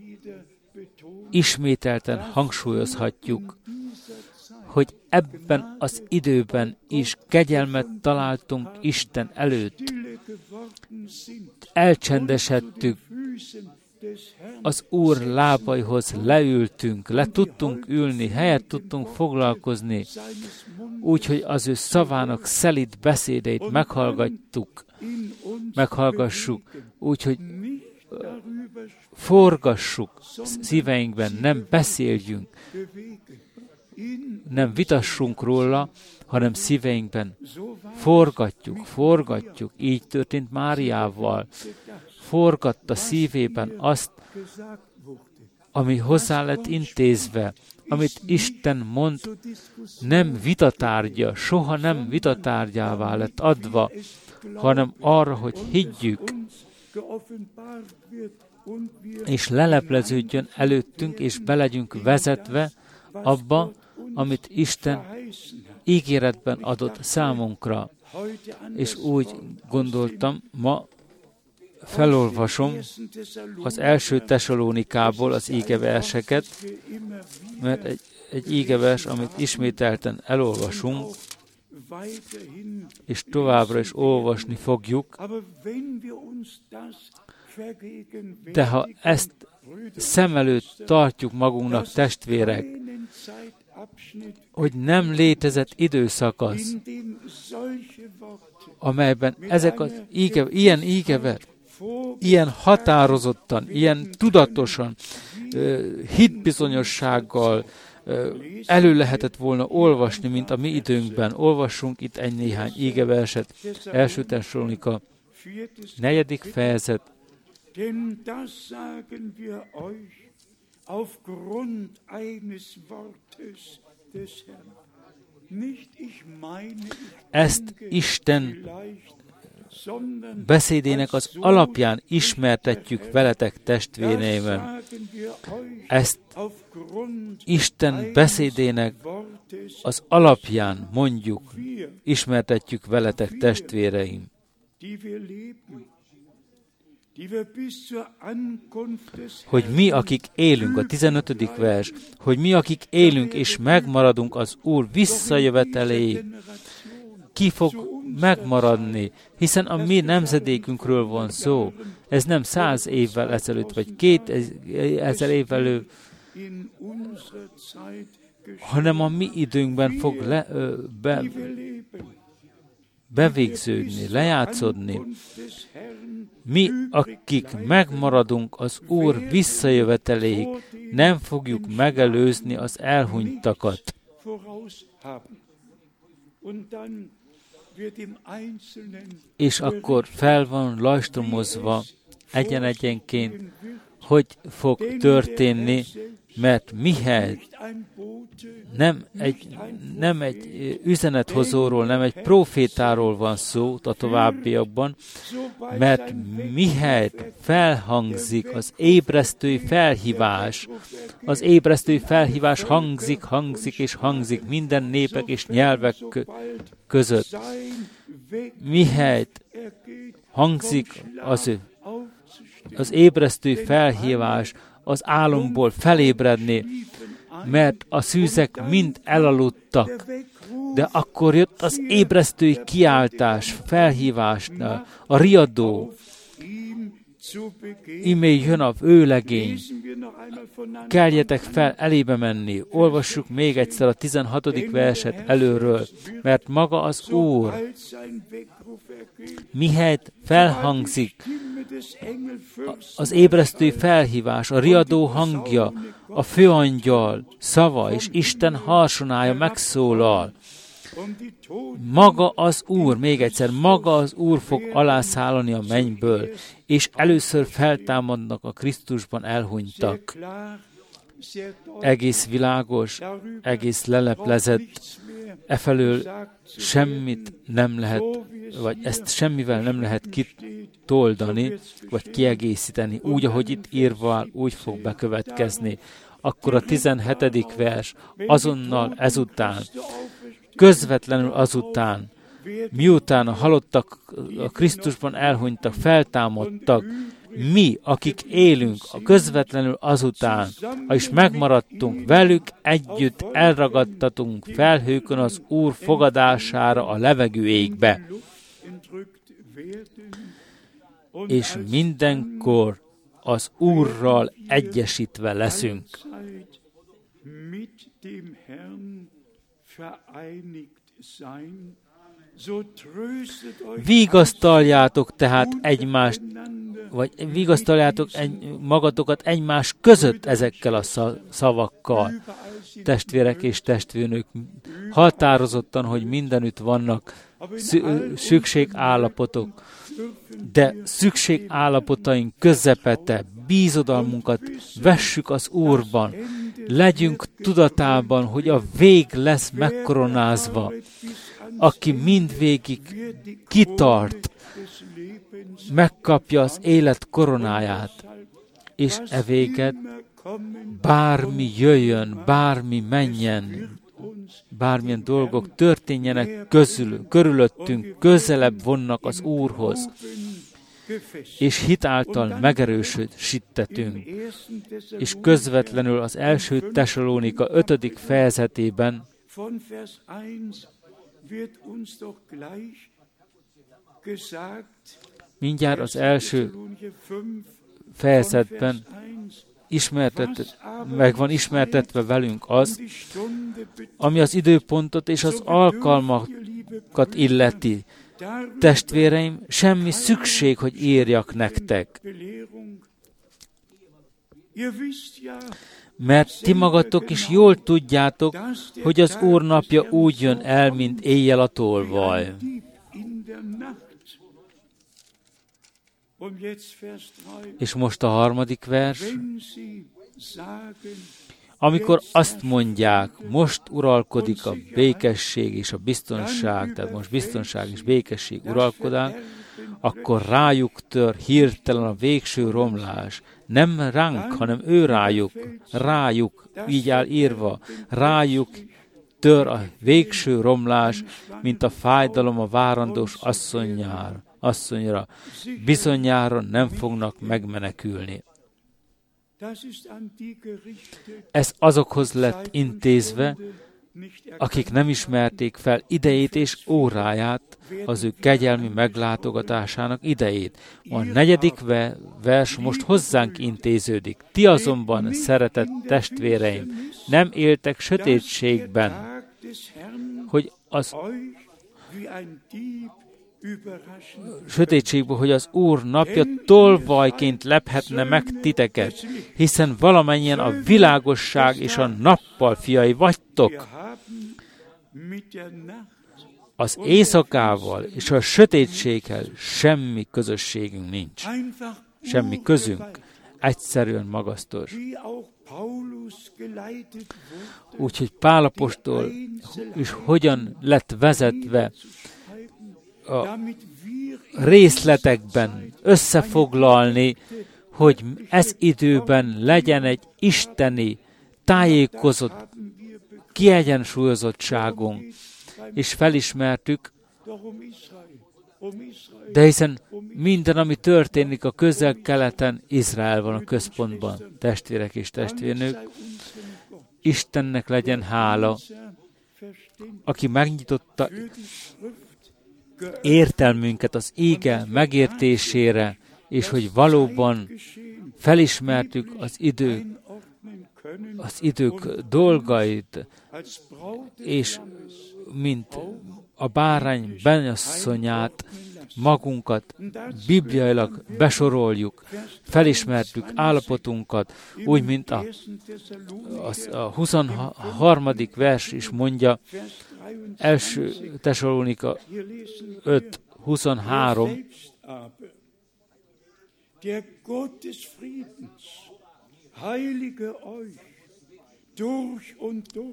ismételten hangsúlyozhatjuk, hogy ebben az időben is kegyelmet találtunk Isten előtt. Elcsendesedtük, az Úr lábaihoz leültünk, le tudtunk ülni, helyet tudtunk foglalkozni, úgyhogy az ő szavának szelíd beszédeit meghallgassuk, úgyhogy forgassuk szíveinkben, nem beszéljünk, nem vitassunk róla, hanem szíveinkben forgatjuk. Így történt Máriával. Forgatta szívében azt, ami hozzá lett intézve, amit Isten mond, nem vitatárgya, soha nem vitatárgyává lett adva, hanem arra, hogy higgyük, és lelepleződjön előttünk, és be legyünk vezetve abba, amit Isten ígéretben adott számunkra. És úgy gondoltam, ma felolvasom az első Tesalónikából az ígeverseket, mert egy ígevers, amit ismételten elolvasunk, és továbbra is olvasni fogjuk, de ha ezt szem előtt tartjuk magunknak, testvérek, hogy nem létezett időszakasz, amelyben ezek az ilyen ígever, ilyen határozottan, ilyen tudatosan, hitbizonyossággal elő lehetett volna olvasni, mint a mi időnkben. Olvassunk itt egy néhány ígeverset. Első Tesalónika, 4. fejezet. Denn das sagen wir euch aufgrund eines Wortes des Herrn. Nicht ich meine, ezt Isten beszédének az alapján ismertetjük veletek, testvéreim. Ezt Isten beszédének az alapján mondjuk, ismertetjük veletek, testvéreim. Hogy mi, akik élünk, a 15. vers, hogy mi, akik élünk és megmaradunk az Úr visszajöveteléig, ki fog megmaradni, hiszen a mi nemzedékünkről van szó. Ez nem 100 évvel ezelőtt, vagy 2000 évvel, hanem a mi időnkben fog bevégződni, lejátszódni. Mi, akik megmaradunk az Úr visszajöveteléig, nem fogjuk megelőzni az elhunytakat. És akkor fel van lajstromozva egyen-egyenként, hogy fog történni, mert mihelyt nem egy üzenethozóról, nem egy profétáról van szó a továbbiakban, mert mihelyt felhangzik az ébresztő felhívás, az ébresztő felhívás hangzik minden népek és nyelvek között. Mihelyt hangzik az ébresztő felhívás, az álomból felébredni, mert a szűzek mind elaludtak, De akkor jött az ébresztői kiáltás, felhívásnál, a riadó, íme jön a vőlegény, keljetek fel elébe menni. Olvassuk még egyszer a 16. verset előről, mert maga az Úr, mihelyt felhangzik az ébresztői felhívás, a riadó hangja, a főangyal szava és Isten harsonája megszólal. Maga az Úr, még egyszer, maga az Úr fog alászállani a mennyből, és először feltámadnak a Krisztusban elhunytak. Egész világos, egész leleplezett, efelől semmit nem lehet, vagy ezt semmivel nem lehet kitoldani, vagy kiegészíteni. Úgy, ahogy itt írva áll, úgy fog bekövetkezni. Akkor a 17. vers, azonnal ezután, közvetlenül azután, miután a halottak, a Krisztusban elhunytak, feltámadtak, mi, akik élünk, a közvetlenül azután, ha is megmaradtunk velük, együtt elragadtatunk felhőkön az Úr fogadására a levegő égbe. És mindenkor az Úrral egyesítve leszünk. Vigasztaljátok tehát egymást, vagy vigasztaljátok magatokat egymás között ezekkel a szavakkal. Testvérek és testvérnők, határozottan, hogy mindenütt vannak szükségállapotok, de szükségállapotaink közepette bízodalmunkat vessük az Úrban, legyünk tudatában, hogy a vég lesz megkoronázva, aki mindvégig kitart, megkapja az élet koronáját, és e véget bármi jöjjön, bármi menjen, bármilyen dolgok történjenek körülöttünk, közelebb vonnak az Úrhoz, és hitáltal megerősítetünk. És közvetlenül az első Tesalónika 5. fejezetében mindjárt az első fejezetben meg van ismertetve velünk az, ami az időpontot és az alkalmakat illeti. Testvéreim, semmi szükség, hogy írjak nektek. Mert ti magatok is jól tudjátok, hogy az Úr napja úgy jön el, mint éjjel a tolvaj. És most a 3. vers. Amikor azt mondják, most uralkodik a békesség és a biztonság, tehát most biztonság és békesség uralkodás, akkor rájuk tör hirtelen a végső romlás. Nem ránk, hanem ő rájuk, így áll írva, rájuk tör a végső romlás, mint a fájdalom a várandós asszonyra. Bizonyára nem fognak megmenekülni. Ez azokhoz lett intézve, akik nem ismerték fel idejét és óráját, az ő kegyelmi meglátogatásának idejét. A 4. vers most hozzánk intéződik. Ti azonban, szeretett testvéreim, nem éltek sötétségben, hogy az Úr napja tolvajként lephetne meg titeket, hiszen valamennyien a világosság és a nappal fiai vagytok. Az éjszakával és a sötétséggel semmi közösségünk nincs. Semmi közünk. Egyszerűen magasztos. Úgyhogy Pál apostol is hogyan lett vezetve a részletekben összefoglalni, hogy ez időben legyen egy isteni, tájékozott, kiegyensúlyozottságunk, és felismertük, de hiszen minden, ami történik a Közel-Keleten, Izrael van a központban, testvérek és testvérnők, Istennek legyen hála, aki megnyitotta értelmünket az íge megértésére, és hogy valóban felismertük az idők dolgait, és mint a bárány benyasszonyát, magunkat bibliailag besoroljuk, felismertük állapotunkat, úgy, mint a 23. vers is mondja, 1. Tesszalonika 5:23. Der Gott des Friedens heilige euch durch und durch.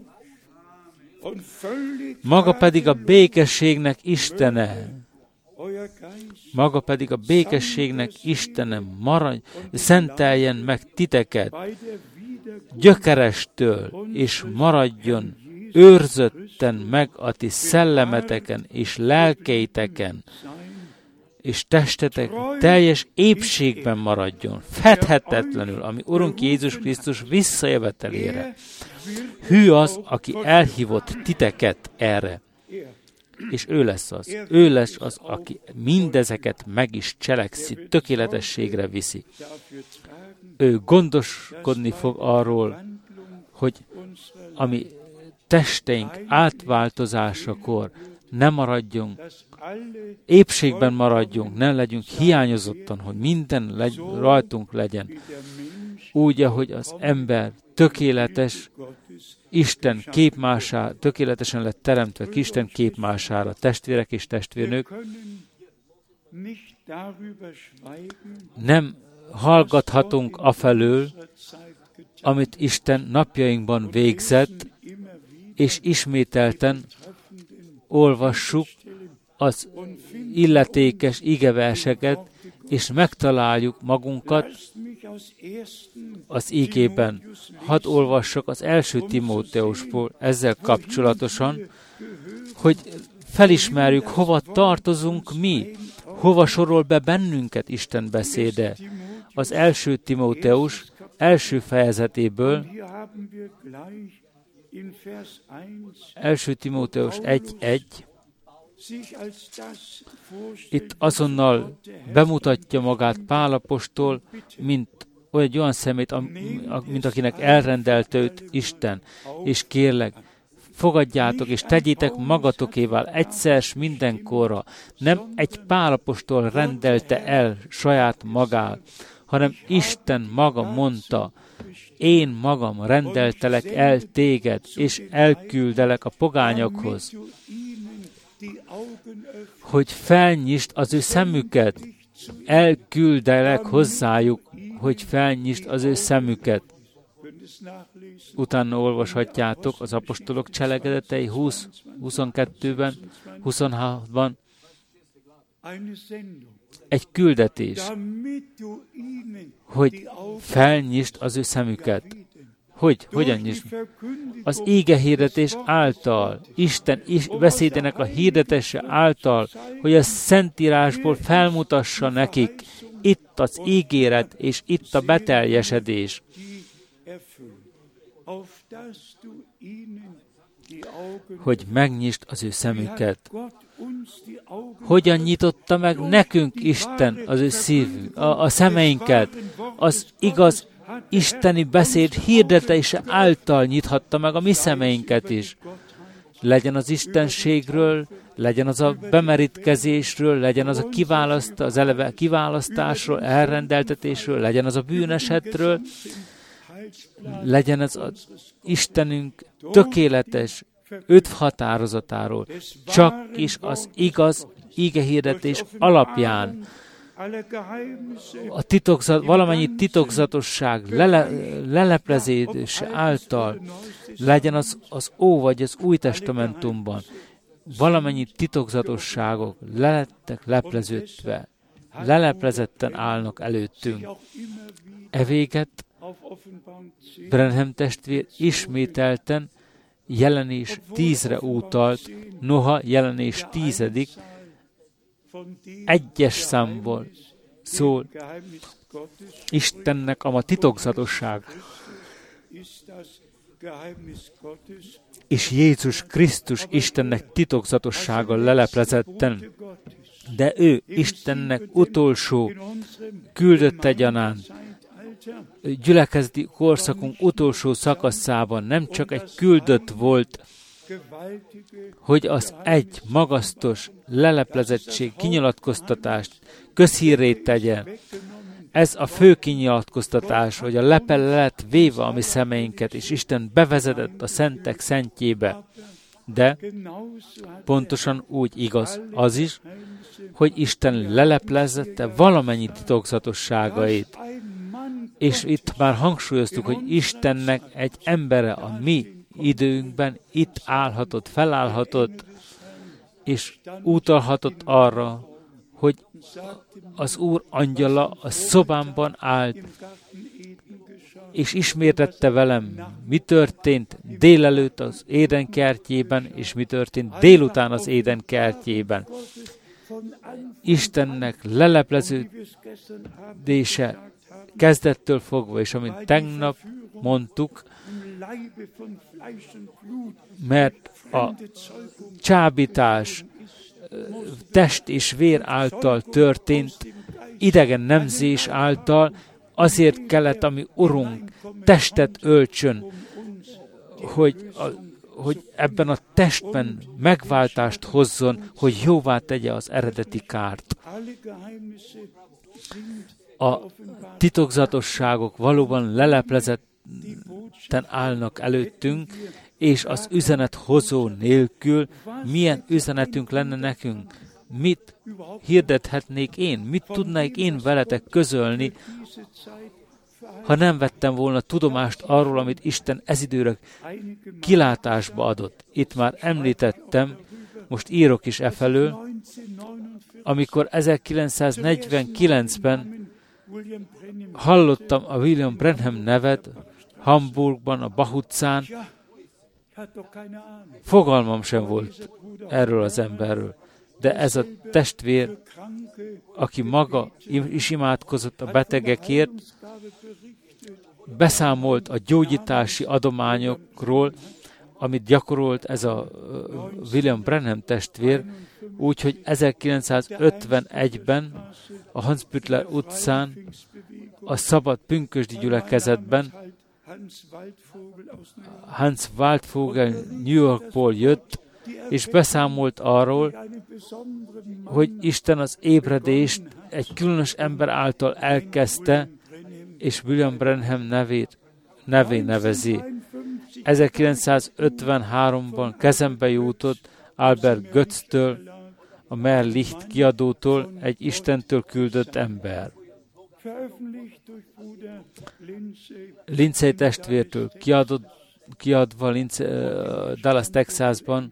Maga pedig a békességnek Istene, szenteljen meg titeket gyökerestől, és maradjon őrzötten meg a ti szellemeteken és lelkeiteken, és testetek teljes épségben maradjon, fedhetetlenül, ami Urunk Jézus Krisztus visszajövetelére. Hű az, aki elhívott titeket erre, és ő lesz az, aki mindezeket meg is cselekszi, tökéletességre viszi. Ő gondoskodni fog arról, hogy ami testeink átváltozásakor ne maradjunk, épségben maradjunk, ne legyünk hiányozottan, hogy minden rajtunk legyen. Úgy, ahogy az ember tökéletes, Isten képmására, tökéletesen lett teremtve Isten képmására, testvérek és testvérnők, nem hallgathatunk afelől, amit Isten napjainkban végzett, és ismételten olvassuk az illetékes igeverseket, és megtaláljuk magunkat az ígében. Hadd olvassak az 1. Timóteusból ezzel kapcsolatosan, hogy felismerjük, hova tartozunk mi, hova sorol be bennünket Isten beszéde. Az 1. Timóteus első fejezetéből, 1. Timóteus 1:1, itt azonnal bemutatja magát Pál apostol, mint olyan szemét, mint akinek elrendelte őt Isten. És kérlek, fogadjátok és tegyétek magatokével egyszer s mindenkorra. Nem egy Pál apostol rendelte el saját magát, hanem Isten maga mondta, én magam rendeltelek el téged, és elküldelek a pogányokhoz, hogy felnyisd az ő szemüket. Elküldelek hozzájuk, hogy felnyisd az ő szemüket. Utána olvashatjátok az apostolok cselekedetei 20-22-ben, 26-ban. Egy küldetés, hogy felnyisd az ő szemüket. Hogyan nyisd? Az íge hirdetés által, Isten beszédének a hirdetése által, hogy a Szentírásból felmutassa nekik, itt az ígéret, és itt a beteljesedés. Hogy megnyisd az ő szemüket. Hogyan nyitotta meg nekünk Isten az ő szívünk, a szemeinket, az igaz isteni beszéd hirdetése által nyithatta meg a mi szemeinket is. Legyen az istenségről, legyen az a bemerítkezésről, legyen az az eleve kiválasztásról, elrendeltetésről, legyen az a bűnesetről, legyen az Istenünk tökéletes határozattáról, csak is az igaz ígehirdetés alapján. Valamennyi titokzatosság leleplezése által legyen az Ó vagy az Új Testamentumban. Valamennyi titokzatosságok lelettek lepleződve, leleplezetten állnak előttünk. Evéget Branham testvér ismételten Jelenés 10-re utalt, noha Jelenés 10. 1. számból szól Istennek a titokzatosság. és Jézus Krisztus Istennek titokzatossága leleplezetten, de ő Istennek utolsó küldött egyaránt, gyülekezeti korszakunk utolsó szakaszában nem csak egy küldött volt, hogy az egy magasztos leleplezettség kinyilatkoztatást közhírré tegyen. Ez a fő kinyilatkoztatás, hogy a lepel le lett véve a mi szemeinket, és Isten bevezetett a szentek szentjébe. De pontosan úgy igaz az is, hogy Isten leleplezette valamennyi titokzatosságait. És itt már hangsúlyoztuk, hogy Istennek egy embere a mi időnkben itt állhatott, felállhatott, és utalhatott arra, hogy az Úr angyala a szobámban állt, és ismertette velem, mi történt délelőtt az Éden kertjében, és mi történt délután az Éden kertjében. Istennek lelepleződése kezdettől fogva, és amint tegnap mondtuk, mert a csábítás test és vér által történt, idegen nemzés által, azért kellett, ami Urunk testet öltsön, hogy ebben a testben megváltást hozzon, hogy jóvá tegye az eredeti kárt. A titokzatosságok valóban leleplezetten állnak előttünk, és az üzenet hozó nélkül milyen üzenetünk lenne nekünk? Mit hirdethetnék én? Mit tudnék én veletek közölni, ha nem vettem volna tudomást arról, amit Isten ez időre kilátásba adott? Itt már említettem, most írok is efelől, amikor 1949-ben hallottam a William Branham nevet Hamburgban, a Bach utcán, fogalmam sem volt erről az emberről. De ez a testvér, aki maga is imádkozott a betegekért, beszámolt a gyógyítási adományokról, amit gyakorolt ez a William Branham testvér, úgyhogy 1951-ben a Hansbüttler utcán, a Szabad Pünkösdi gyülekezetben Hans Waldvogel New Yorkból jött, és beszámolt arról, hogy Isten az ébredést egy különös ember által elkezdte, és William Branham nevén nevezi. 1953-ban kezembe jutott Albert Götztől, a Merlicht kiadótól egy Istentől küldött ember. Lindsay testvértől kiadva Dallas, Texasban,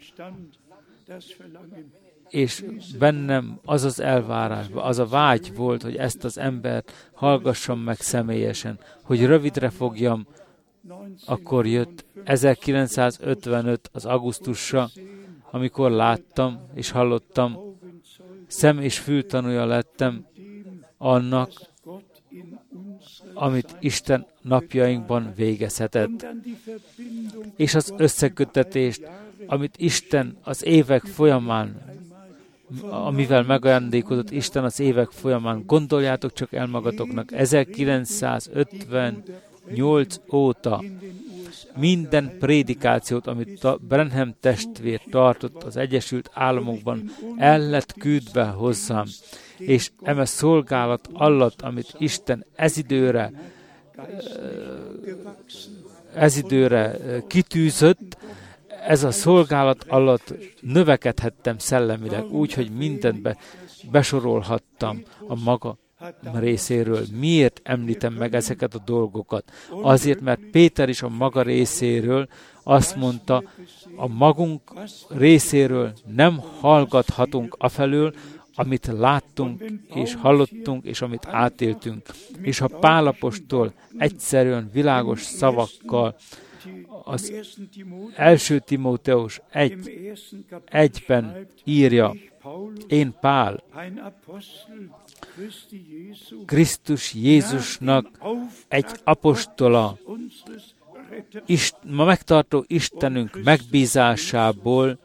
és bennem az az elvárás, az a vágy volt, hogy ezt az embert hallgassam meg személyesen, hogy rövidre fogjam. Akkor jött 1955 az augusztusra, amikor láttam és hallottam, szem- és fültanúja lettem annak, amit Isten napjainkban végezhetett. És az összeköttetést, amit Isten az évek folyamán, amivel megajándékozott Isten az évek folyamán, gondoljátok csak el magatoknak, 1958 óta minden prédikációt, amit a Branham testvér tartott az Egyesült Államokban, el lett küldve hozzám, és eme szolgálat alatt, amit Isten ez időre kitűzött, ez a szolgálat alatt növekedhettem szellemileg, úgy, hogy mindent besorolhattam a maga részéről. Miért említem meg ezeket a dolgokat? Azért, mert Péter is a maga részéről azt mondta, a magunk részéről nem hallgathatunk afelől, amit láttunk és hallottunk, és amit átéltünk. És ha Pál apostol egyszerűen világos szavakkal az 1. Timóteus 1:1-ben írja, én Pál, Krisztus Jézusnak egy apostola, megtartó Istenünk megbízásából,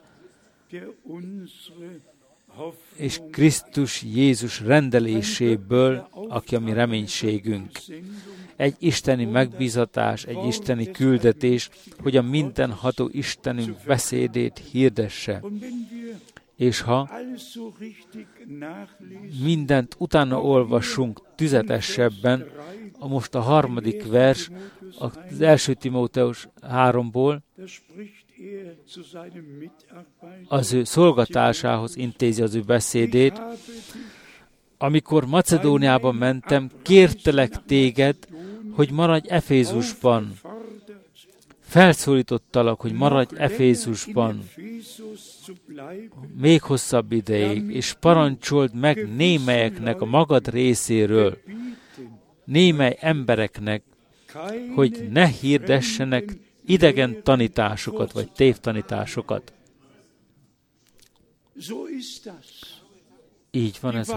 és Krisztus Jézus rendeléséből, aki a mi reménységünk. Egy isteni megbízatás, egy isteni küldetés, hogy a mindenható Istenünk beszédét hirdesse. És ha mindent utána olvassunk tüzetesebben, most a 3. vers, az 1. Timóteus 3-ból, az ő szolgatásához intézi az ő beszédét. Amikor Macedóniába mentem, kértelek téged, hogy maradj Efézusban. Felszólítottalak, hogy maradj Efézusban még hosszabb ideig, és parancsold meg némelyeknek a magad részéről, némely embereknek, hogy ne hirdessenek idegen tanításokat, vagy tévtanításokat. Így van ez.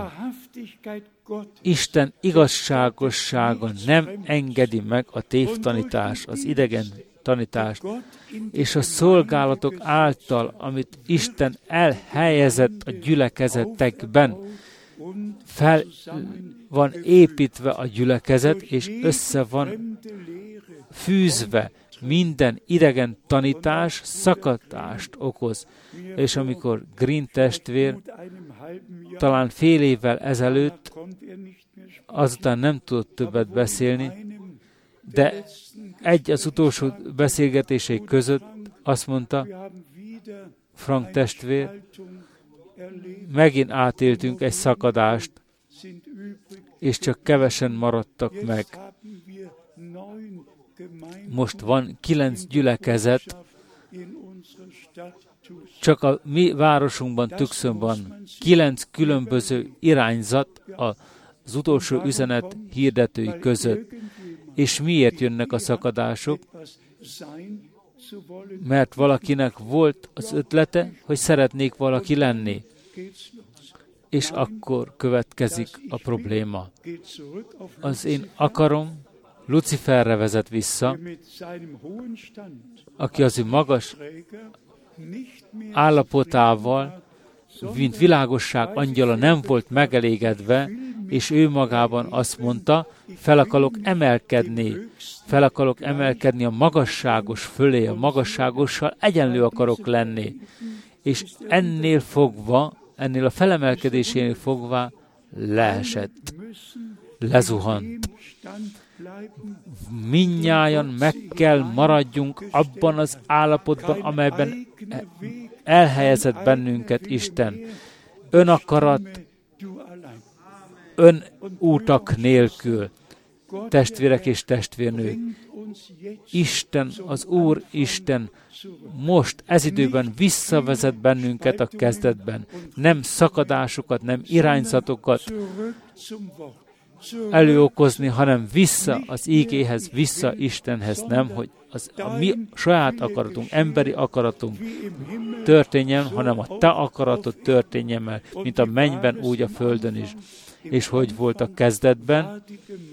Isten igazságossága nem engedi meg a tévtanítás, az idegen tanítást, és a szolgálatok által, amit Isten elhelyezett a gyülekezetekben, fel van építve a gyülekezet, és össze van fűzve. Minden idegen tanítás szakadást okoz. És amikor Green testvér talán fél évvel ezelőtt, azután nem tudott többet beszélni, de az utolsó beszélgetései között azt mondta, Frank testvér, megint átéltünk egy szakadást, és csak kevesen maradtak meg. Most van 9 gyülekezet, csak a mi városunkban, Tucsonban 9 különböző irányzat az utolsó üzenet hirdetői között. És miért jönnek a szakadások? Mert valakinek volt az ötlete, hogy szeretnék valaki lenni. És akkor következik a probléma. Az én akarom Luciferre vezet vissza, aki az ő magas állapotával, mint világosság angyala nem volt megelégedve, és ő magában azt mondta, fel akarok emelkedni a magasságos fölé, a magasságossal egyenlő akarok lenni. És ennél a felemelkedésénél fogva leesett, lezuhant. Mindnyájan meg kell maradjunk abban az állapotban, amelyben elhelyezett bennünket Isten. Önakarat, önútak nélkül, testvérek és testvérnők. Isten, az Úr Isten most ez időben visszavezet bennünket a kezdetben. Nem szakadásokat, nem irányzatokat előokozni, hanem vissza az ígéhez, vissza Istenhez, nem, hogy a mi saját akaratunk, emberi akaratunk történjen, hanem a te akaratod történjen meg, mint a mennyben, úgy a földön is. És hogy volt a kezdetben?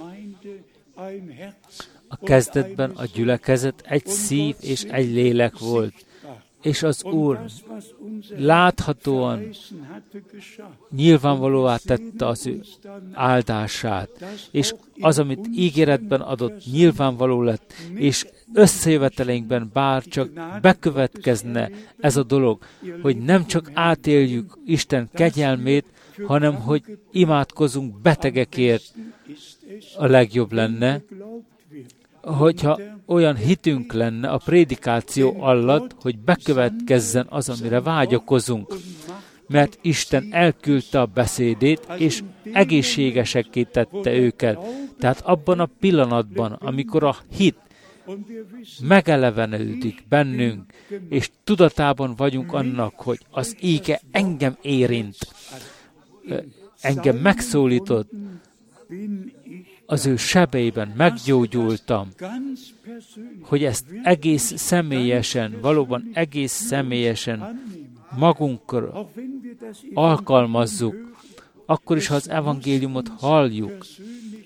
A kezdetben a gyülekezet egy szív és egy lélek volt. És az Úr láthatóan nyilvánvalóvá tette az ő áldását. És az, amit ígéretben adott, nyilvánvaló lett, és összejöveteleinkben bár csak bekövetkezne ez a dolog, hogy nem csak átéljük Isten kegyelmét, hanem hogy imádkozunk betegekért, a legjobb lenne, hogyha olyan hitünk lenne a prédikáció alatt, hogy bekövetkezzen az, amire vágyakozunk. Mert Isten elküldte a beszédét, és egészségesekké tette őket. Tehát abban a pillanatban, amikor a hit megelevenődik bennünk, és tudatában vagyunk annak, hogy az íge engem érint, engem megszólított, az ő sebeiben meggyógyultam, hogy ezt egész személyesen, valóban egész személyesen magunkra alkalmazzuk, akkor is, ha az evangéliumot halljuk,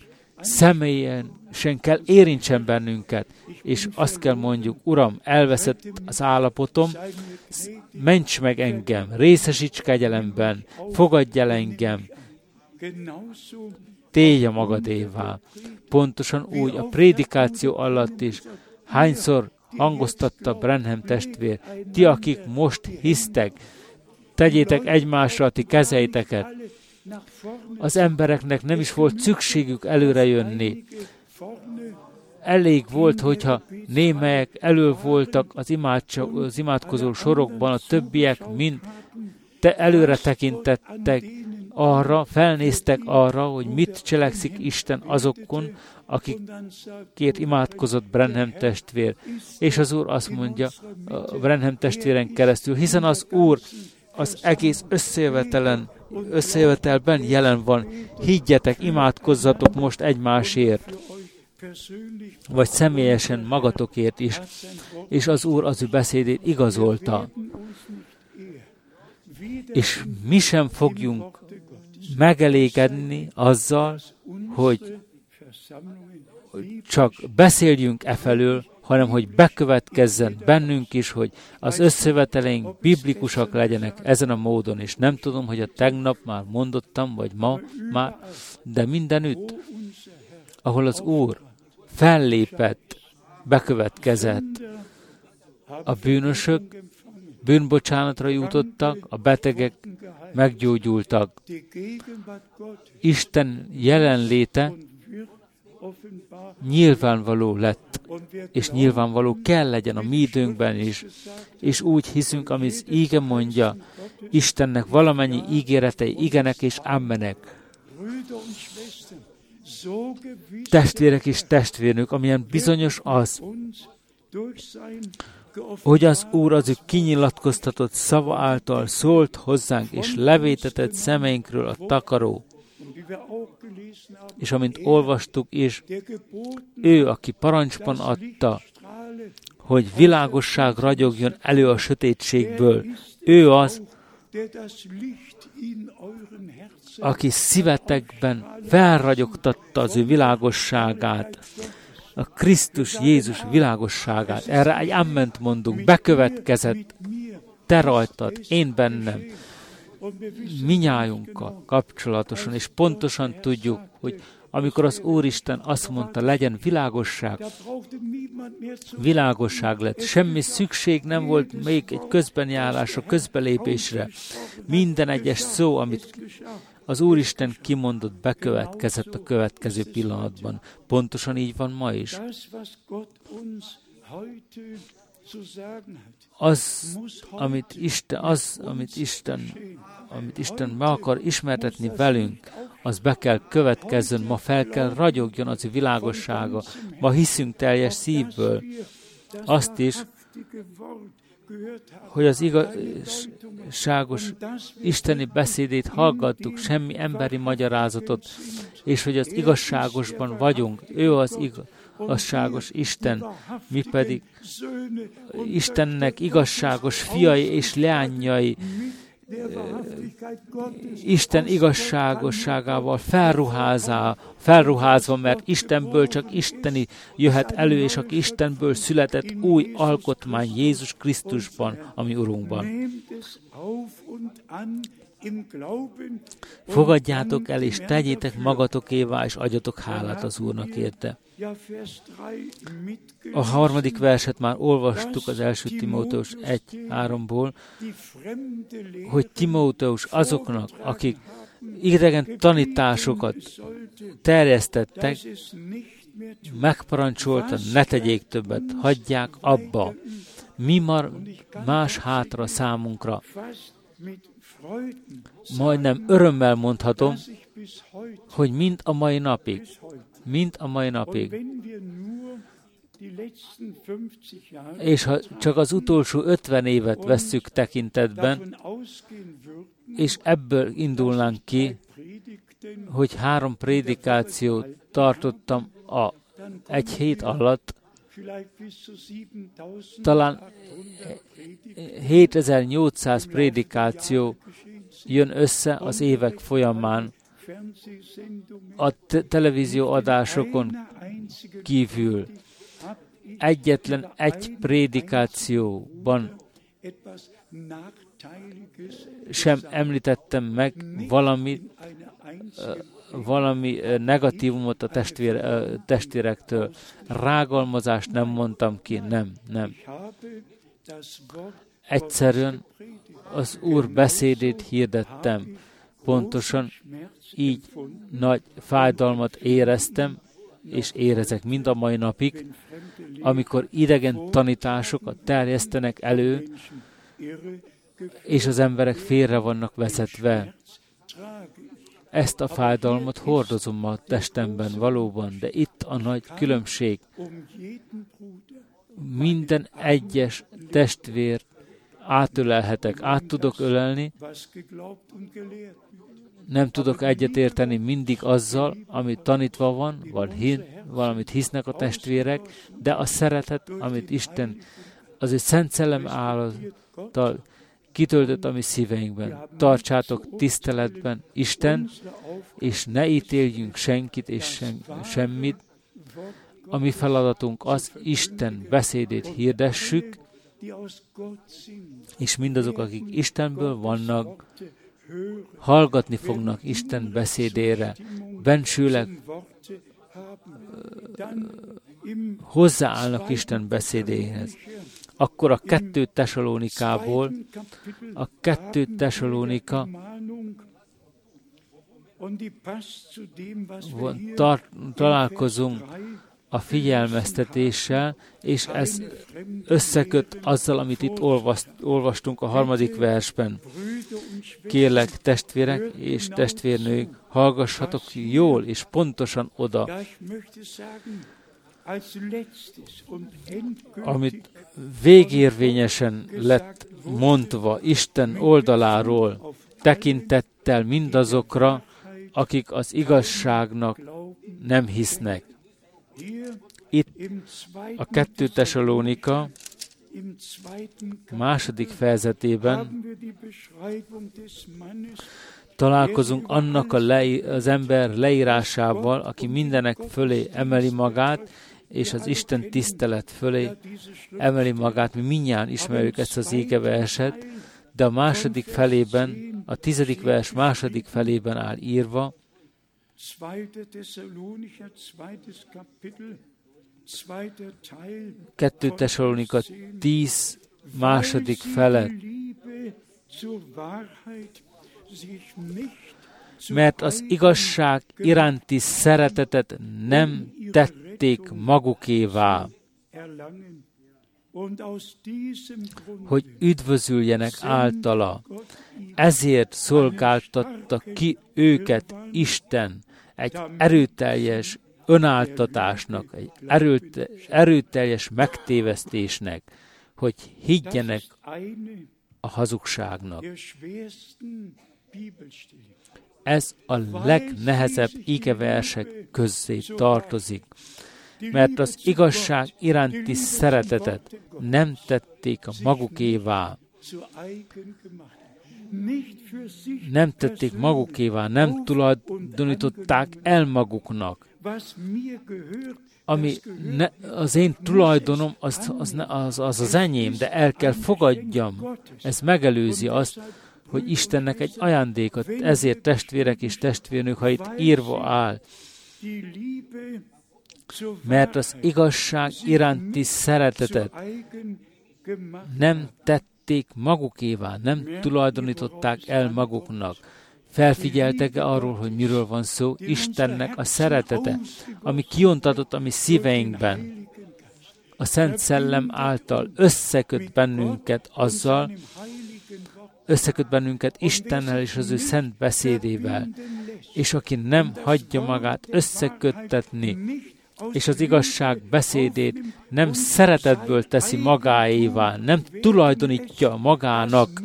személyesen kell érintsen bennünket, és azt kell mondjuk, Uram, elveszett az állapotom, ments meg engem, részesíts kegyelemben, fogadj el engem, tégy a magadévá. Pontosan úgy a prédikáció alatt is hányszor hangoztatta Branham testvér, ti, akik most hisztek, tegyétek egymásra a ti kezeiteket. Az embereknek nem is volt szükségük előre jönni. Elég volt, hogyha némelyek elől voltak az imádkozó sorokban, a többiek mind előre tekintettek arra, felnéztek arra, hogy mit cselekszik Isten azokon, akikért imádkozott Branham testvér. És az Úr azt mondja a Branham testvéren keresztül, hiszen az Úr az egész összejövetelben jelen van. Higgyetek, imádkozzatok most egymásért, vagy személyesen magatokért is. És az Úr az ő beszédét igazolta. És mi sem fogjunk megelégedni azzal, hogy csak beszéljünk efelől, hanem hogy bekövetkezzen bennünk is, hogy az összeveteleink biblikusak legyenek ezen a módon. És nem tudom, hogy a tegnap már mondottam, vagy ma már, de mindenütt, ahol az Úr fellépett, bekövetkezett, a bűnösök bűnbocsánatra jutottak, a betegek meggyógyultak. Isten jelenléte nyilvánvaló lett, és nyilvánvaló kell legyen a mi időnkben is, és úgy hiszünk, amit az íge mondja, Istennek valamennyi ígéretei igenek és ámmenek. Testvérek és testvérnők, amilyen bizonyos az, hogy az Úr az ő kinyilatkoztatott szava által szólt hozzánk, és levétetett szemeinkről a takaró. És amint olvastuk is, ő, aki parancsban adta, hogy világosság ragyogjon elő a sötétségből, ő az, aki szívetekben felragyogtatta az ő világosságát, a Krisztus Jézus világosságát. Erre egy amment mondunk, bekövetkezett, te rajtad, én bennem, minnyájunkkal kapcsolatosan, és pontosan tudjuk, hogy amikor az Úristen azt mondta, legyen világosság lett. Semmi szükség nem volt még egy közbenjárásra, közbelépésre. Minden egyes szó, amit az Úristen kimondott, bekövetkezett a következő pillanatban. Pontosan így van ma is. Amit Isten meg akar ismertetni velünk, az be kell következzön, ma fel kell ragyogjon az ő világossága. Ma hiszünk teljes szívből azt is, hogy az igazságos isteni beszédét hallgattuk, semmi emberi magyarázatot, és hogy az igazságosban vagyunk. Ő az igazságos Isten, mi pedig Istennek igazságos fiai és leányai, Isten igazságosságával felruházva, mert Istenből csak isteni jöhet elő, és aki Istenből született új alkotmány Jézus Krisztusban, ami Urunkban. Fogadjátok el, és tegyétek magatokévá, és adjatok hálát az Úrnak érte. A 3. verset már olvastuk az 1. Timóteus 1:3-ból, hogy Timóteus azoknak, akik idegen tanításokat terjesztettek, megparancsolta, ne tegyék többet, hagyják abba. Mi más hátra számunkra? Majdnem örömmel mondhatom, hogy mind a mai napig, és ha csak az utolsó 50 évet vesszük tekintetben, és ebből indulnánk ki, hogy 3 prédikációt tartottam egy hét alatt, talán 7800 prédikáció jön össze az évek folyamán, a televízió adásokon kívül egyetlen egy prédikációban sem említettem meg valami negatívumot a testvérektől. Rágalmazást nem mondtam ki, nem. Egyszerűen az Úr beszédét hirdettem. Pontosan így nagy fájdalmat éreztem, és érezek mind a mai napig, amikor idegen tanításokat terjesztenek elő, és az emberek félre vannak vezetve. Ezt a fájdalmat hordozom a testemben valóban, de itt a nagy különbség. Minden egyes testvért átölelhetek, át tudok ölelni, nem tudok egyetérteni mindig azzal, ami tanítva van, valamit hisznek a testvérek, de a szeretet, amit Isten az ő Szent Szellem által kitöltött a mi szíveinkben. Tartsátok tiszteletben Isten, és ne ítéljünk senkit és semmit. A mi feladatunk az, Isten beszédét hirdessük, és mindazok, akik Istenből vannak, hallgatni fognak Isten beszédére, bensőleg hozzáállnak Isten beszédéhez. Akkor a 2 Tesalónikából, a 2 Tesalónika találkozunk a figyelmeztetéssel, és ez összeköt azzal, amit itt olvastunk a 3. versben. Kérlek, testvérek és testvérnők, hallgassatok jól és pontosan oda, amit végérvényesen lett mondva Isten oldaláról, tekintettel mindazokra, akik az igazságnak nem hisznek. Itt a 2 Tesalónika 2. fejezetében találkozunk annak az ember leírásával, aki mindenek fölé emeli magát, és az Isten tisztelet fölé emeli magát. Mi mindjárt ismerjük ezt az égeverset, de a 2. felében, a 10. vers 2. felében áll írva, 2 Tesalónika 10. 2. fele. Mert az igazság iránti szeretetet nem tették magukévá, hogy üdvözüljenek általa. Ezért szolgáltatta ki őket Isten egy erőteljes önáltatásnak, egy erőteljes megtévesztésnek, hogy higgyenek a hazugságnak. Ez a legnehezebb igeversek közé tartozik, mert az igazság iránti szeretetet nem tették a magukévá. Nem tulajdonították el maguknak. Ami az én tulajdonom, az enyém, de el kell fogadjam. Ez megelőzi azt, hogy Istennek egy ajándékot, ezért testvérek és testvérnők, ha itt írva áll, mert az igazság iránti szeretetet nem tették magukévá, nem tulajdonították el maguknak. Felfigyeltek-e arról, hogy miről van szó? Istennek a szeretete, ami kiontatott a mi szíveinkben, a Szent Szellem által összeköt bennünket azzal, összeköt bennünket Istennel és az ő szent beszédével, és aki nem hagyja magát összeköttetni, és az igazság beszédét nem szeretetből teszi magáévá, nem tulajdonítja magának,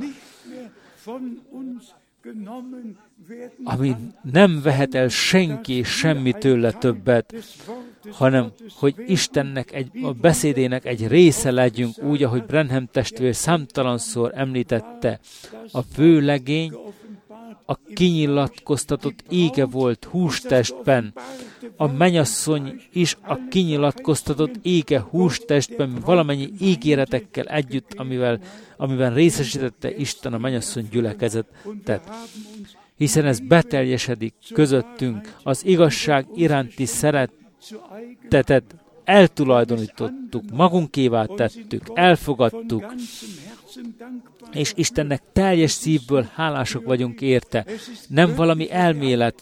ami nem vehet el senki semmi tőle többet, hanem hogy Istennek a beszédének egy része legyünk, úgy, ahogy Branham testvér számtalanszor említette, a vőlegény a kinyilatkoztatott ége volt hústestben. A mennyasszony is a kinyilatkoztatott ége hústestben, valamennyi ígéretekkel együtt, amivel részesítette Isten a mennyasszony gyülekezetet. Hiszen ez beteljesedik közöttünk, az igazság iránti szeretetet eltulajdonítottuk, magunkévá tettük, elfogadtuk, és Istennek teljes szívből hálások vagyunk érte. Nem valami elmélet,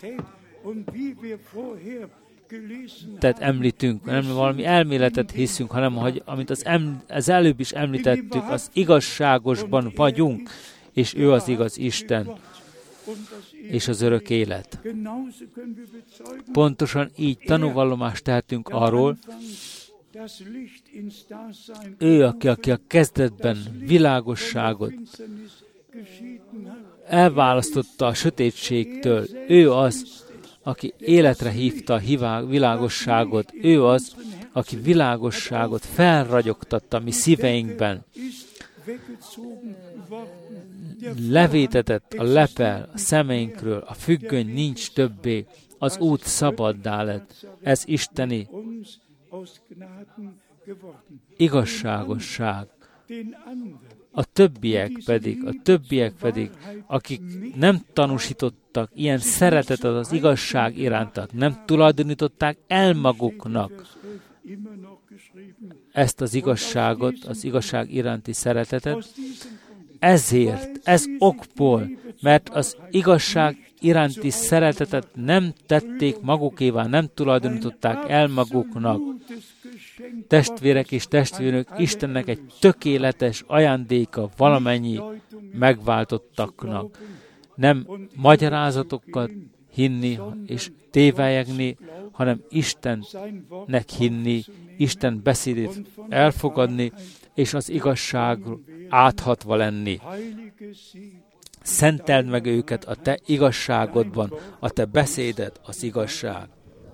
tehát említünk, nem valami elméletet hiszünk, hanem, amit az előbb is említettük, az igazságosban vagyunk, és ő az igaz Isten, és az örök élet. Pontosan így tanúvallomást tehetünk arról, ő, aki a kezdetben világosságot elválasztotta a sötétségtől, ő az, aki életre hívta a világosságot, ő az, aki világosságot felragyogtatta mi szíveinkben. Levétetett a lepel a szemeinkről, a függöny nincs többé, az út szabaddá lett. Ez isteni igazságosság. A többiek pedig, akik nem tanúsítottak ilyen szeretetet az igazság irántak, nem tulajdonították el maguknak ezt az igazságot, az igazság iránti szeretetet, ez okból, mert az igazság iránti szeretetet nem tették magukévá, nem tulajdonították el maguknak. Testvérek és testvérnők, Istennek egy tökéletes ajándéka valamennyi megváltottaknak. Nem magyarázatokat hinni és tévelyegni, hanem Istennek hinni, Isten beszédét elfogadni, és az igazság áthatva lenni. Szenteld meg őket a te igazságodban, a te beszéded az igazság.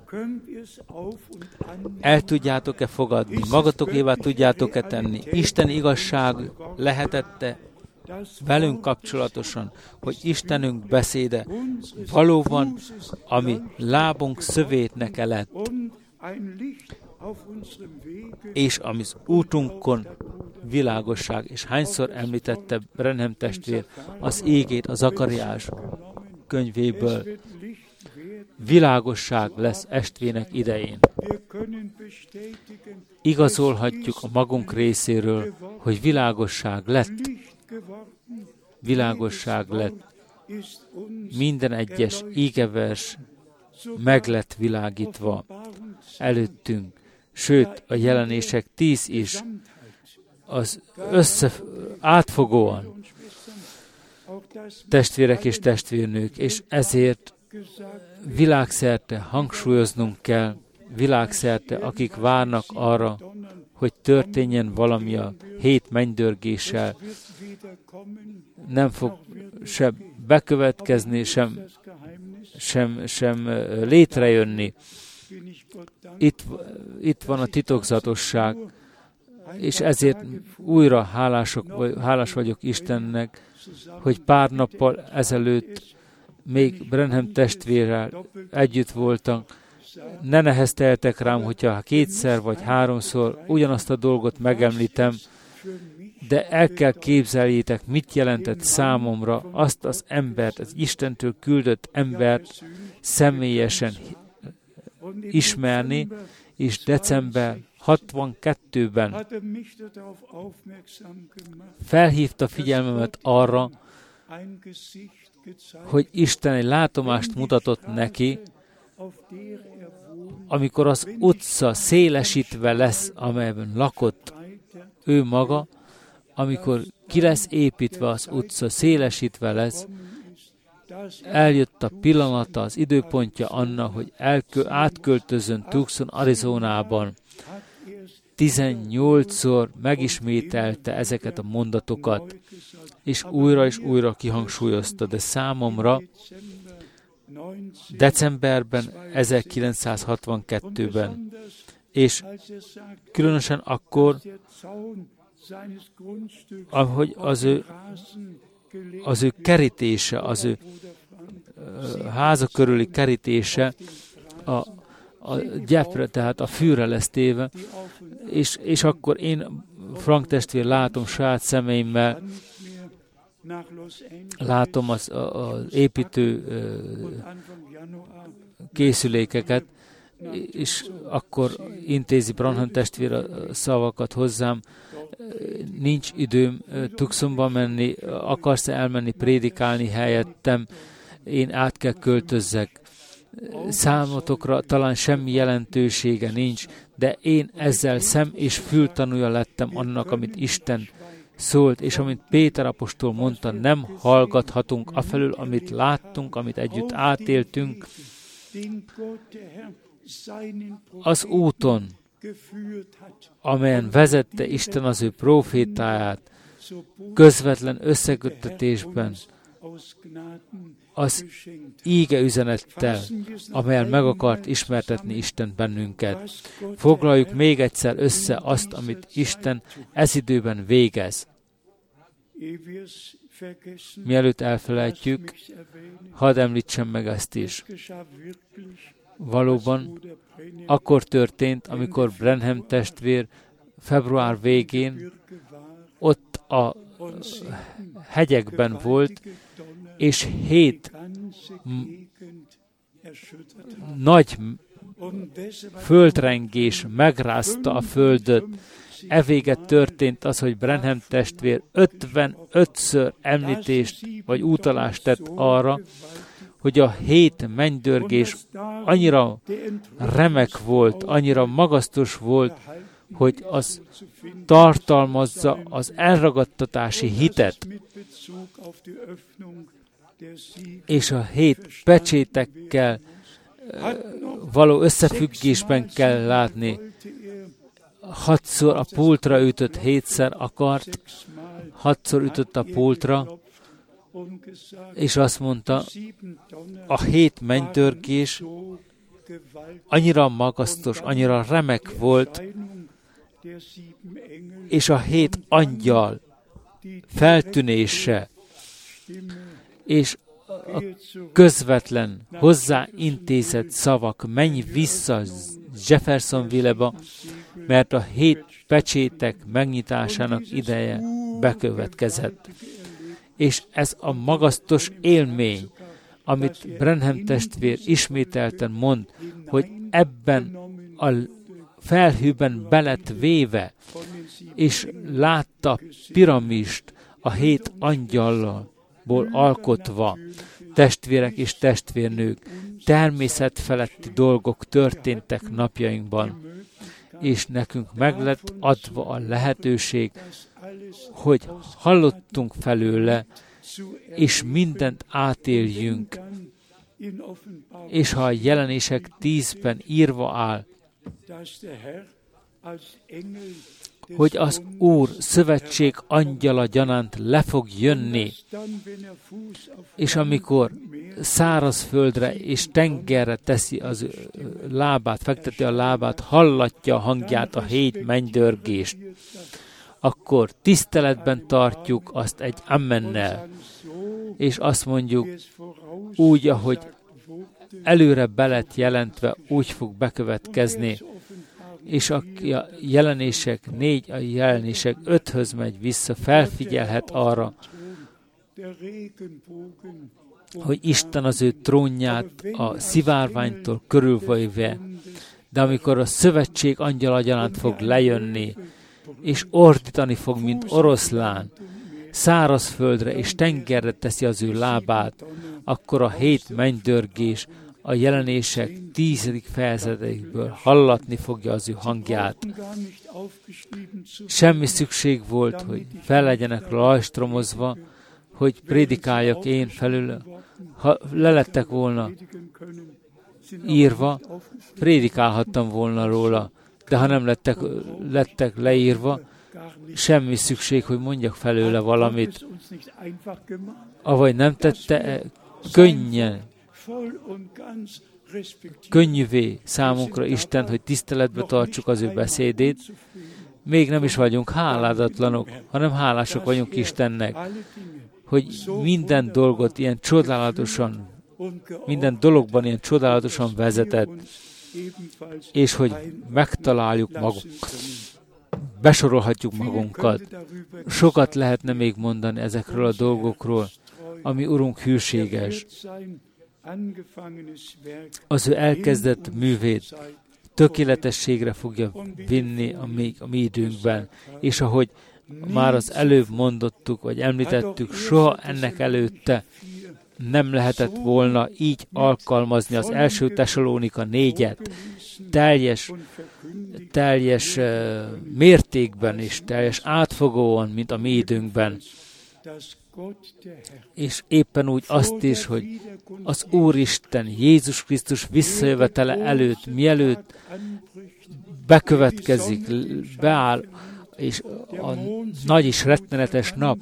El tudjátok-e fogadni, magatokévá tudjátok-e tenni? Isten igazság lehetette velünk kapcsolatosan, hogy Istenünk beszéde valóban, ami lábunk szövétnek lett, és ami az útunkon világosság, és hányszor említette Branham testvér az égét a Zakariás könyvéből, világosság lesz estvének idején. Igazolhatjuk a magunk részéről, hogy világosság lett. Világosság lett. Minden egyes ígevers meg lett világítva előttünk. Sőt, a jelenések 10 is az átfogóan testvérek és testvérnők, és ezért világszerte hangsúlyoznunk kell, világszerte, akik várnak arra, hogy történjen valami a 7 mennydörgéssel, nem fog sem bekövetkezni, sem létrejönni. Itt van a titokzatosság, és ezért újra hálás vagyok Istennek, hogy pár nappal ezelőtt még Branham testvérrel együtt voltak. Ne nehezteltek rám, hogyha 2-szer vagy 3-szor ugyanazt a dolgot megemlítem, de el kell képzeljétek, mit jelentett számomra azt az embert, az Istentől küldött embert személyesen ismerni, és december 62-ben felhívta figyelmemet arra, hogy Isten egy látomást mutatott neki, amikor az utca szélesítve lesz, amelyben lakott ő maga, amikor ki lesz építve az utca, szélesítve lesz, eljött a pillanata, az időpontja annak, hogy átköltözön Tucson, Arizonában. 18-szor megismételte ezeket a mondatokat, és újra kihangsúlyozta, de számomra decemberben, 1962-ben, és különösen akkor, ahogy az ő kerítése, házak körüli kerítése a gyepre, tehát a fűre lesz téve, és akkor én, Frank testvér, látom saját szemeimmel, látom az építő készülékeket, és akkor intézi Branham testvér a szavakat hozzám, nincs időm Tucsonba menni, akarsz elmenni prédikálni helyettem, én át kell költözzek. Számotokra talán semmi jelentősége nincs, de én ezzel szem- és fültanúja lettem annak, amit Isten szólt, és amint Péter apostol mondta, nem hallgathatunk afelől, amit láttunk, amit együtt átéltünk. Az úton, amelyen vezette Isten az ő prófétáját, közvetlen összeköttetésben, az íge üzenettel, amelyen meg akart ismertetni Isten bennünket. Foglaljuk még egyszer össze azt, amit Isten ez időben végez. Mielőtt elfelejtjük, hadd említsem meg ezt is. Valóban akkor történt, amikor Branham testvér február végén ott a hegyekben volt, és 7 nagy földrengés megrázta a földöt. Evéget történt az, hogy Branham testvér 55-ször említést vagy utalást tett arra, hogy a 7 mennydörgés annyira remek volt, annyira magasztos volt, hogy az tartalmazza az elragadtatási hitet, és a 7 pecsétekkel való összefüggésben kell látni. 6-szor a pultra ütött, 7-szer akart, 6-szor ütött a pultra, és azt mondta, a 7 mennydörgés annyira magasztos, annyira remek volt, és a 7 angyal feltűnése, és a közvetlen hozzáintézett szavak, menj vissza Jeffersonville-ba, mert a 7 pecsétek megnyitásának ideje bekövetkezett. És ez a magasztos élmény, amit Branham testvér ismételten mond, hogy ebben a felhőben belett véve, és látta piramist a 7 angyalból alkotva, testvérek és testvérnők, természetfeletti dolgok történtek napjainkban, és nekünk meg lett adva a lehetőség, hogy hallottunk felőle, és mindent átéljünk, és ha a Jelenések 10-ben írva áll, hogy az Úr szövetség angyala gyanánt le fog jönni, és amikor szárazföldre és tengerre teszi az lábát, fekteti a lábát, hallatja a hangját, a 7 mennydörgést, akkor tiszteletben tartjuk azt egy amennel, és azt mondjuk úgy, ahogy előre be lett jelentve, úgy fog bekövetkezni, és aki a Jelenések 4, a Jelenések 5-höz megy vissza, felfigyelhet arra, hogy Isten az ő trónját a szivárványtól körülvéve, de amikor a szövetség angyala gyanánt fog lejönni, és ordítani fog, mint oroszlán, szárazföldre és tengerre teszi az ő lábát, akkor a 7 mennydörgés a Jelenések 10. fejezetéből hallatni fogja az ő hangját. Semmi szükség volt, hogy fel legyenek lajstromozva, hogy prédikáljak én felül. Ha lelettek volna írva, prédikálhattam volna róla, de ha nem lettek leírva, semmi szükség, hogy mondjak felőle valamit. Avagy nem tette könnyen, könnyűvé számunkra Isten, hogy tiszteletbe tartsuk az ő beszédét. Még nem is vagyunk háládatlanok, hanem hálások vagyunk Istennek, hogy minden dolgot ilyen csodálatosan minden dologban ilyen csodálatosan vezetett, és hogy megtaláljuk magunkat, besorolhatjuk magunkat. Sokat lehetne még mondani ezekről a dolgokról, ami Urunk hűséges. Az ő elkezdett művét tökéletességre fogja vinni a mi időnkben, és ahogy már az előbb mondottuk, vagy említettük, soha ennek előtte nem lehetett volna így alkalmazni az első Tesalónika 4-et teljes mértékben és teljes átfogóan, mint a mi időnkben. És éppen úgy azt is, hogy az Úristen Jézus Krisztus visszajövetele előtt, mielőtt bekövetkezik, beáll, és a nagy és rettenetes nap,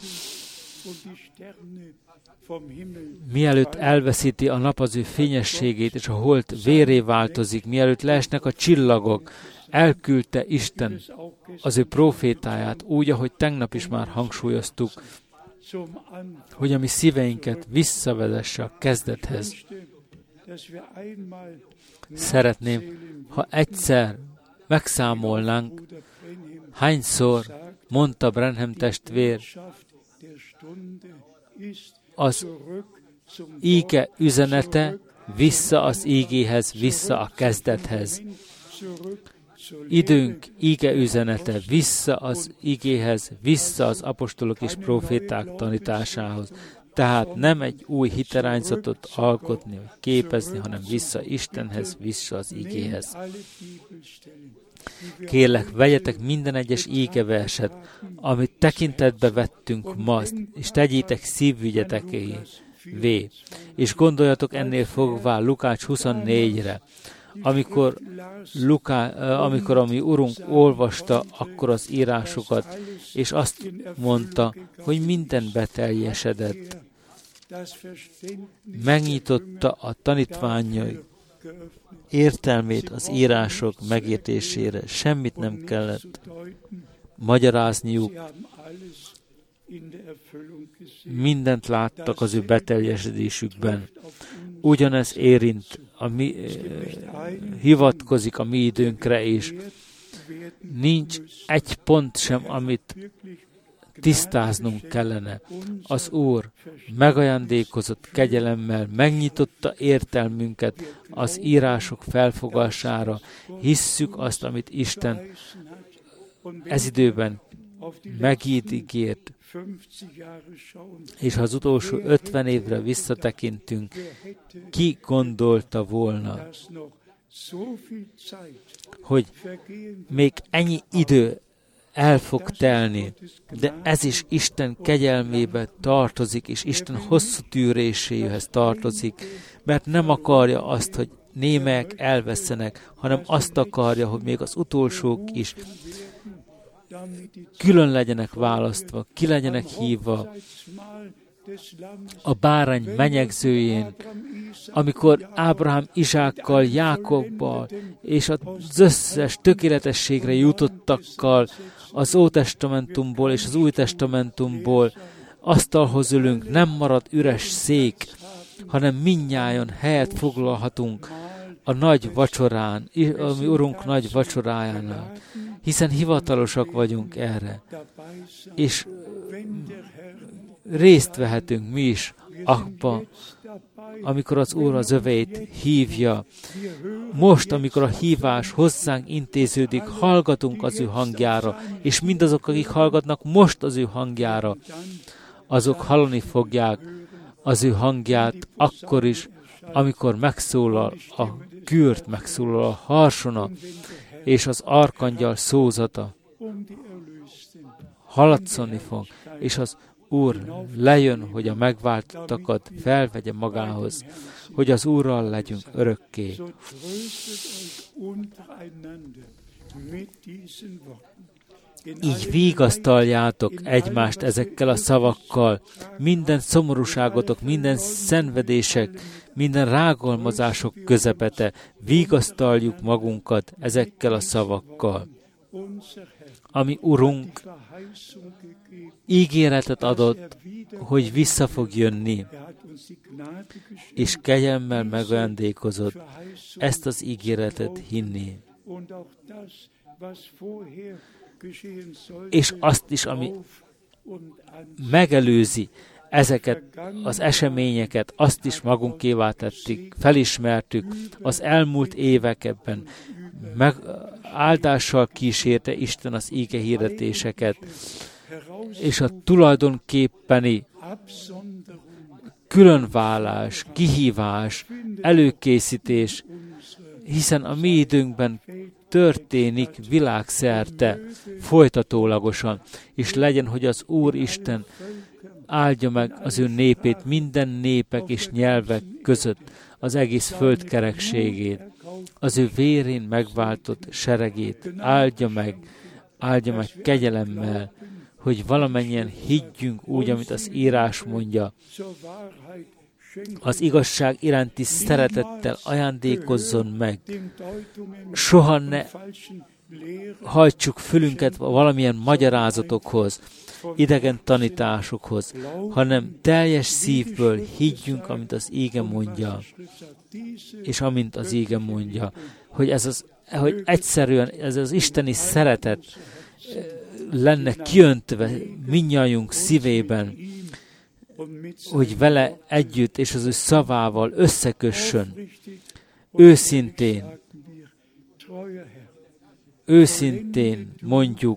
mielőtt elveszíti a nap az ő fényességét, és a hold vérré változik, mielőtt leesnek a csillagok, elküldte Isten az ő profétáját, úgy, ahogy tegnap is már hangsúlyoztuk, hogy a mi szíveinket visszavezesse a kezdethez. Szeretném, ha egyszer megszámolnánk, hányszor mondta Branham testvér, az íge üzenete vissza az ígéhez, vissza a kezdethez. Időnk íge üzenete vissza az ígéhez, vissza az apostolok és proféták tanításához. Tehát nem egy új hitirányzatot alkotni, vagy képezni, hanem vissza Istenhez, vissza az ígéhez. Kérlek, vegyetek minden egyes ígeverset, amit tekintetbe vettünk ma, és tegyétek szívügyeteké, és gondoljatok ennél fogva Lukács 24-re, amikor a mi Urunk olvasta akkor az írásokat, és azt mondta, hogy minden beteljesedett. Megnyitotta a tanítványai értelmét az írások megértésére. Semmit nem kellett magyarázniuk. Mindent láttak az ő beteljesedésükben. Ugyanez érint, hivatkozik a mi időnkre is. Nincs egy pont sem, amit tisztáznunk kellene. Az Úr megajándékozott kegyelemmel, megnyitotta értelmünket az írások felfogására. Hisszük azt, amit Isten ez időben megígért, és ha az utolsó 50 évre visszatekintünk, ki gondolta volna, hogy még ennyi idő el fog telni, de ez is Isten kegyelmébe tartozik, és Isten hosszú tűréséhez tartozik, mert nem akarja azt, hogy némelyek elvesszenek, hanem azt akarja, hogy még az utolsók is külön legyenek választva, ki legyenek hívva a bárány menyegzőjén, amikor Ábrahám Izsákkal, Jákobbal és az összes tökéletességre jutottakkal az Ótestamentumból és az Új Testamentumból asztalhoz ülünk, nem marad üres szék, hanem mindnyájan helyet foglalhatunk a nagy vacsorán, a mi Urunk nagy vacsorájánál, hiszen hivatalosak vagyunk erre, és részt vehetünk mi is abba, amikor az Úr az öveit hívja. Most, amikor a hívás hozzánk intéződik, hallgatunk az ő hangjára, és mindazok, akik hallgatnak most az ő hangjára, azok hallani fogják az ő hangját akkor is, amikor megszólal a kürt, megszólal a harsona, és az arkangyal szózata hallatszani fog, és az Úr lejön, hogy a megváltottakat felvegye magához, hogy az Úrral legyünk örökké. Így vigasztaljátok egymást ezekkel a szavakkal, minden szomorúságotok, minden szenvedések, minden rágalmazások közepete, vigasztaljuk magunkat ezekkel a szavakkal. Ami Urunk ígéretet adott, hogy vissza fog jönni. és kegyelemmel megajándékozott ezt az ígéretet hinni. És azt is, ami megelőzi ezeket az eseményeket, azt is magunkévá tettük, felismertük az elmúlt években, áldással kísérte Isten az íge hirdetéseket, és a tulajdonképpeni különválás, kihívás, előkészítés, hiszen a mi időnkben történik világszerte, folytatólagosan, és legyen, hogy az Úr Isten áldja meg az ő népét, minden népek és nyelvek között, az egész föld kerekségét, az ő vérén megváltott seregét, áldja meg kegyelemmel, hogy valamennyien higgyünk úgy, amit az írás mondja, az igazság iránti szeretettel ajándékozzon meg. Soha ne hajtsuk fülünket valamilyen magyarázatokhoz, idegen tanításokhoz, hanem teljes szívből higgyünk, amit az íge mondja, és amint az íge mondja, hogy hogy egyszerűen ez az isteni szeretet lenne kiöntve mindnyájunk szívében, hogy vele együtt és az ő szavával összekössön. Őszintén mondjuk,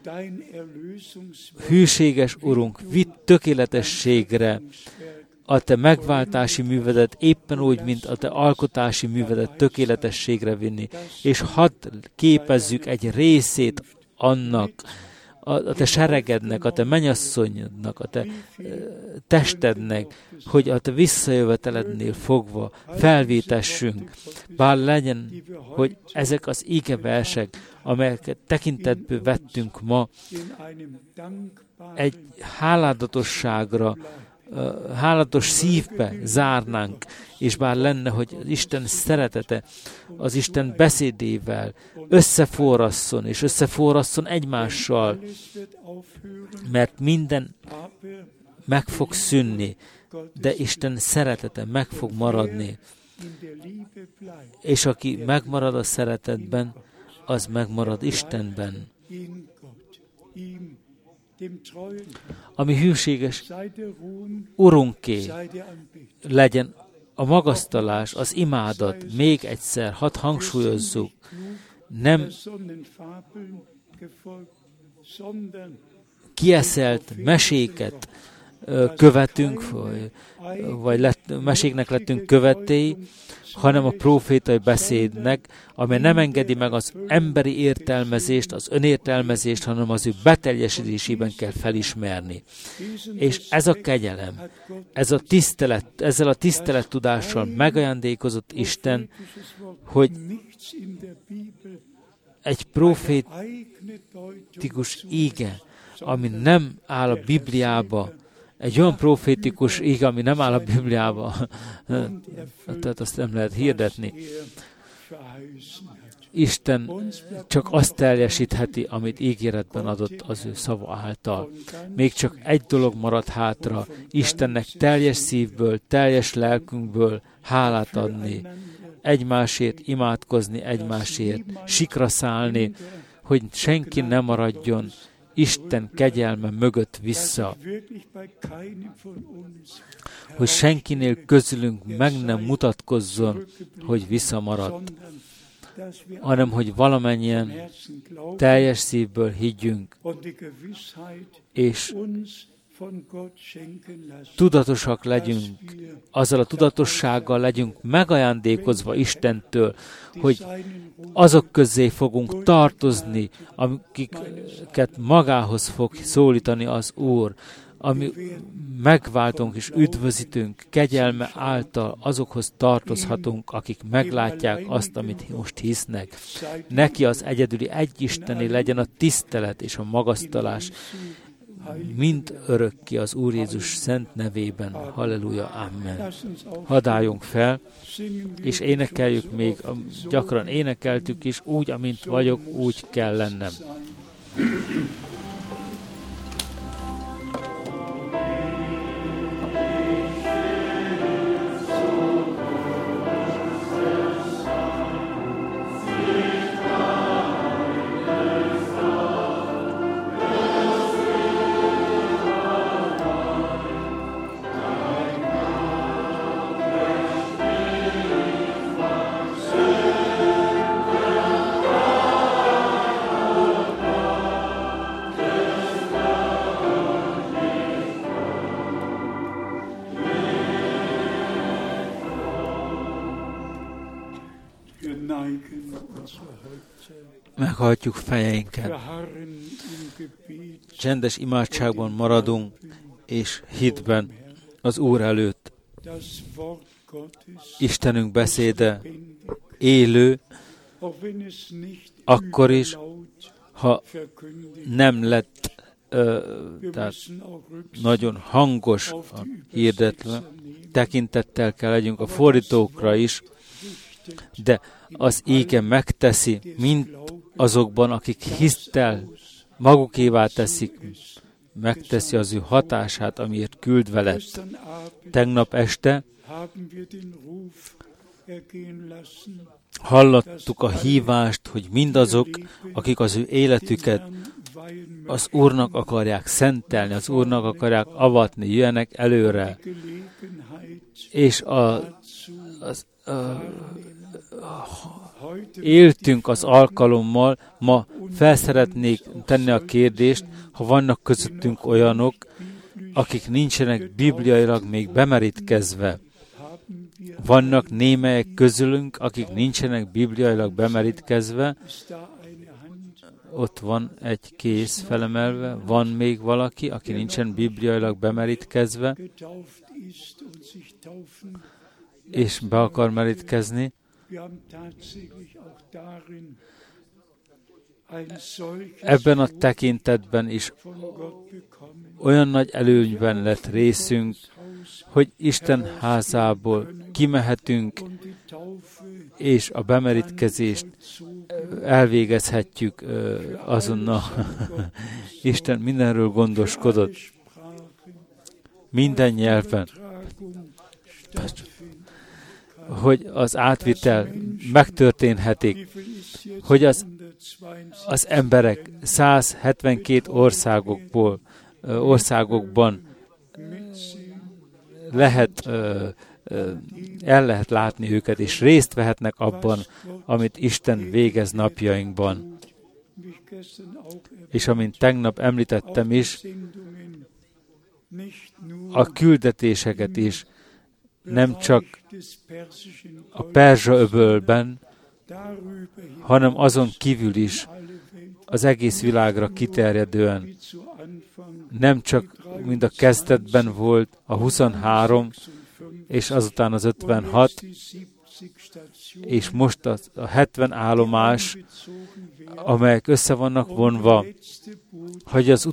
hűséges Urunk, vidd tökéletességre a te megváltási művedet éppen úgy, mint a te alkotási művedet tökéletességre vinni, és hadd képezzük egy részét annak, a te seregednek, a te mennyasszonyodnak, a te testednek, hogy a te visszajövetelednél fogva felvétessünk. Bár legyen, hogy ezek az ígeversek, amelyeket tekintetből vettünk ma, egy hálálatosságra, hálatos szívbe zárnánk, és bár lenne, hogy az Isten szeretete az Isten beszédével összeforrasszon egymással, mert minden meg fog szűnni, de Isten szeretete meg fog maradni. És aki megmarad a szeretetben, az megmarad Istenben. Ami hűséges Urunké legyen a magasztalás, az imádat, még egyszer, hadd hangsúlyozzuk, nem kieszelt meséket követünk, vagy meséknek lettünk követői, hanem a profétai beszédnek, amely nem engedi meg az emberi értelmezést, az önértelmezést, hanem az ő beteljesedésében kell felismerni. És ez a kegyelem, ezzel a tisztelettudással megajándékozott Isten, hogy egy profétikus íge, ami nem áll a Bibliába, egy olyan profétikus íge, ami nem áll a Bibliába, tehát azt nem lehet hirdetni. Isten csak azt teljesítheti, amit ígéretben adott az ő szava által. Még csak egy dolog marad hátra, Istennek teljes szívből, teljes lelkünkből hálát adni, egymásért imádkozni, egymásért sikra szállni, hogy senki ne maradjon Isten kegyelme mögött vissza, hogy senkinél közülünk meg nem mutatkozzon, hogy visszamaradt, hanem hogy valamennyien teljes szívből higgyünk, és tudatosak legyünk, azzal a tudatossággal legyünk megajándékozva Istentől, hogy azok közé fogunk tartozni, akiket magához fog szólítani az Úr, ami megváltunk és üdvözítünk, kegyelme által azokhoz tartozhatunk, akik meglátják azt, amit most hisznek. Neki az egyedüli egyisteni legyen a tisztelet és a magasztalás, mind örökké az Úr Jézus szent nevében. Halleluja, amen. Hadd álljunk fel, és énekeljük még, gyakran énekeltük is, úgy, amint vagyok, úgy kell lennem. meghajtjuk fejeinket. Csendes imádságban maradunk, és hitben az Úr előtt. Istenünk beszéde élő, akkor is, ha nem lett tehát nagyon hangos a hirdetve, tekintettel kell legyünk a fordítókra is, de az ége megteszi, mint azokban, akik hisztel magukévá teszik, megteszi az ő hatását, amiért küldve lett. Tegnap este hallottuk a hívást, hogy mindazok, akik az ő életüket az Úrnak akarják szentelni, az Úrnak akarják avatni, jöjjenek előre. És éltünk az alkalommal, ma felszeretnék tenni a kérdést, ha vannak közöttünk olyanok, akik nincsenek bibliailag még bemerítkezve. Vannak némelyek közülünk, akik nincsenek bibliailag bemerítkezve. Ott van egy kéz felemelve. Van még valaki, aki nincsen bibliailag bemerítkezve, és be akar merítkezni. Ebben a tekintetben is olyan nagy előnyben lett részünk, hogy Isten házából kimehetünk, és a bemerítkezést elvégezhetjük azonnal. Isten mindenről gondoskodott, minden nyelven, hogy az átvitel megtörténhetik, hogy az emberek 172 országokban el lehet látni őket, és részt vehetnek abban, amit Isten végez napjainkban. És amint tegnap említettem is, a küldetéseket is nem csak a Perzsa-öbölben, hanem azon kívül is az egész világra kiterjedően. Nem csak, mint a kezdetben volt a 23, és azután az 56, és most a 70 állomás, amelyek össze vannak vonva, hogy az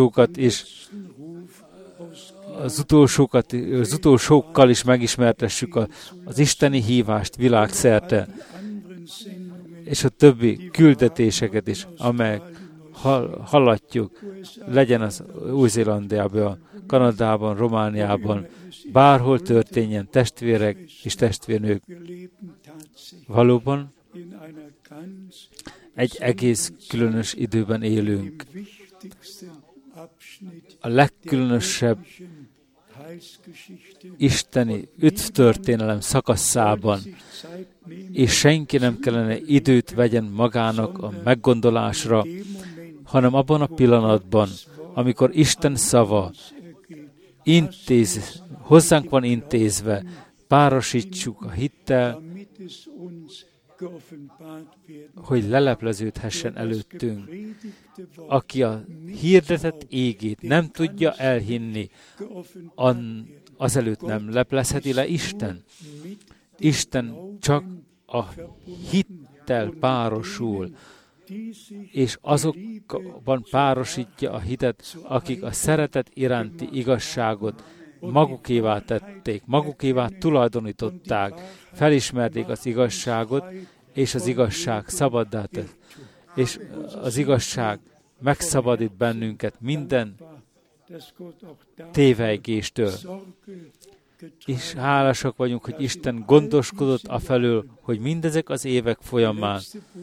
utolsókkal is megismertessük az isteni hívást világszerte, és a többi küldetéseket is, amelyek hallatjuk, legyen az Új-Zélandiában, Kanadában, Romániában, bárhol történjen, testvérek és testvérnők. Valóban egy egész különös időben élünk. A legkülönösebb isteni üdvtörténelem szakaszában, és senki nem kellene időt vegyen magának a meggondolásra, hanem abban a pillanatban, amikor Isten szava hozzánk van intézve, párosítsuk a hittel, hogy lelepleződhessen előttünk. Aki a hirdetett égét nem tudja elhinni, azelőtt nem leplezheti le Isten. Isten csak a hittel párosul, és azokban párosítja a hitet, akik a szeretet iránti igazságot magukévá tették, magukévá tulajdonították, felismerték az igazságot, és az igazság szabaddá tett. És az igazság megszabadít bennünket minden tévejgéstől. És hálásak vagyunk, hogy Isten gondoskodott afelől, hogy mindezek az évek folyamán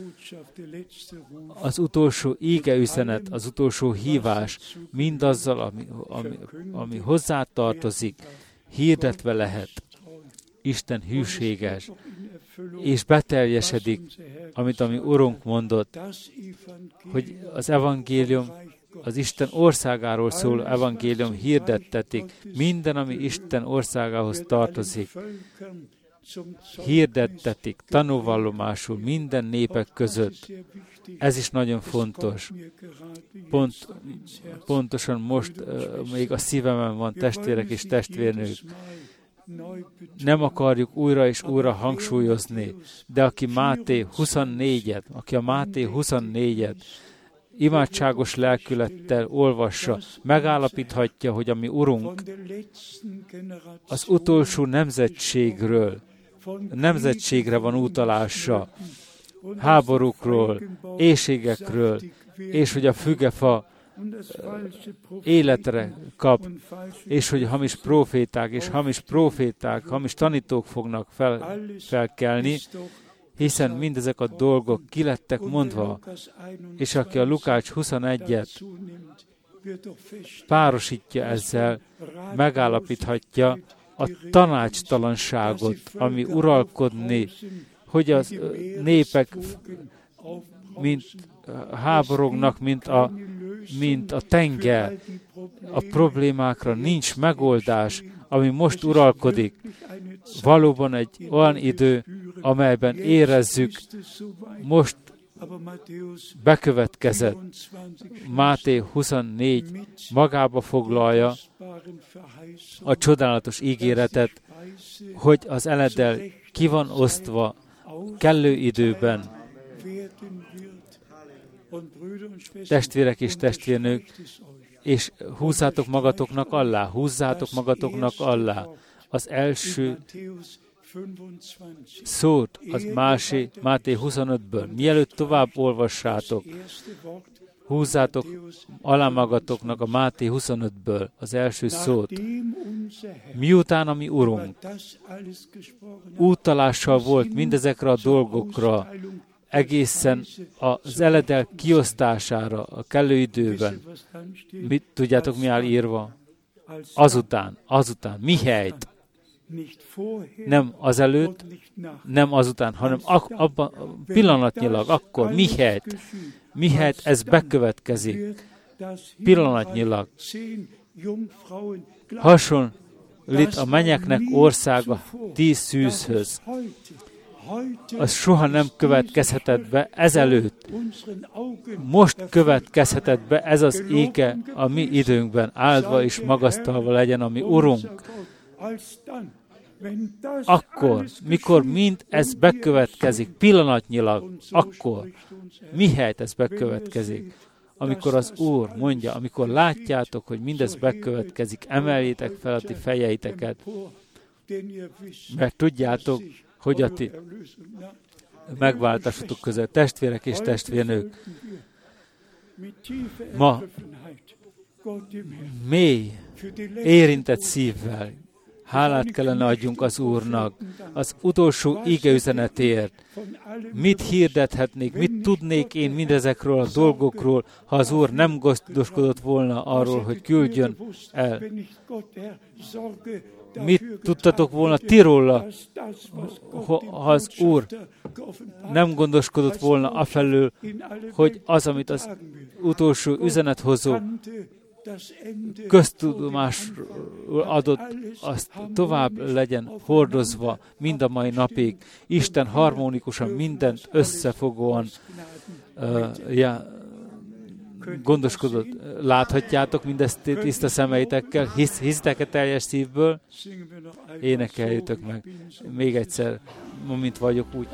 az utolsó égeüzenet, az utolsó hívás, mindazzal, ami hozzá tartozik, hirdetve lehet. Isten hűséges, és beteljesedik, amit a mi Urunk mondott, hogy az evangélium, az Isten országáról szóló evangélium hirdettetik, minden, ami Isten országához tartozik. hirdettetik tanúvallomásul minden népek között. Ez is nagyon fontos. Pontosan most még a szívemen van, testvérek és testvérnők. Nem akarjuk újra és újra hangsúlyozni, de aki a Máté 24-et imádságos lelkülettel olvassa, megállapíthatja, hogy a mi Urunk az utolsó nemzetségre van utalása, háborúkról, éhségekről, és hogy a fügefa életre kap, és hogy hamis proféták, hamis tanítók fognak felkelni, hiszen mindezek a dolgok ki lettek mondva, és aki a Lukács 21-et párosítja ezzel, megállapíthatja a tanácstalanságot, ami uralkodni, hogy a népek mint háborognak, mint a tenger. A problémákra nincs megoldás, ami most uralkodik. Valóban egy olyan idő, amelyben érezzük, most bekövetkezett. Máté 24 magába foglalja a csodálatos ígéretet, hogy az eleddel ki van osztva kellő időben. Testvérek és testvérnők, és húzzátok magatoknak alá. Az első szót, az Máté 25-ből. Mielőtt tovább olvassátok, húzzátok alá magatoknak a Máté 25-ből az első szót. Miután a mi Urunk úttalással volt mindezekre a dolgokra, egészen az eledel kiosztására a kellő időben. Tudjátok, mi áll írva? Azután, mihelyt. Nem azelőtt, nem azután, hanem abban pillanatnyilag, akkor, mihelyt ez bekövetkezik. Pillanatnyilag. Hasonlít a mennyeknek országa 10 szűzhöz. Az soha nem következhetett be ezelőtt. Most következhetett be ez az ége a mi időnkben. Áldva és magasztalva legyen a mi Urunk. Akkor, mikor mind ez bekövetkezik, pillanatnyilag, akkor, mihelyt ez bekövetkezik, amikor az Úr mondja, amikor látjátok, hogy mindez bekövetkezik, emeljétek fel a ti fejeiteket, mert tudjátok, hogy a ti megváltásotok között, testvérek és testvérnők, ma mély, érintett szívvel hálát kellene adjunk az Úrnak az utolsó igeüzenetért. Mit hirdethetnék, mit tudnék én mindezekről a dolgokról, ha az Úr nem gondoskodott volna arról, hogy küldjön el. Mit tudtatok volna ti róla, ha az Úr nem gondoskodott volna afelől, hogy az, amit az utolsó üzenethozó köztudomásról adott, azt tovább legyen hordozva mind a mai napig. Isten harmonikusan, mindent összefogóan gondoskodott. Láthatjátok mindezt tiszta szemeitekkel, hisztek-e teljes szívből? Énekeljétek meg. Még egyszer, mint vagyok úgy.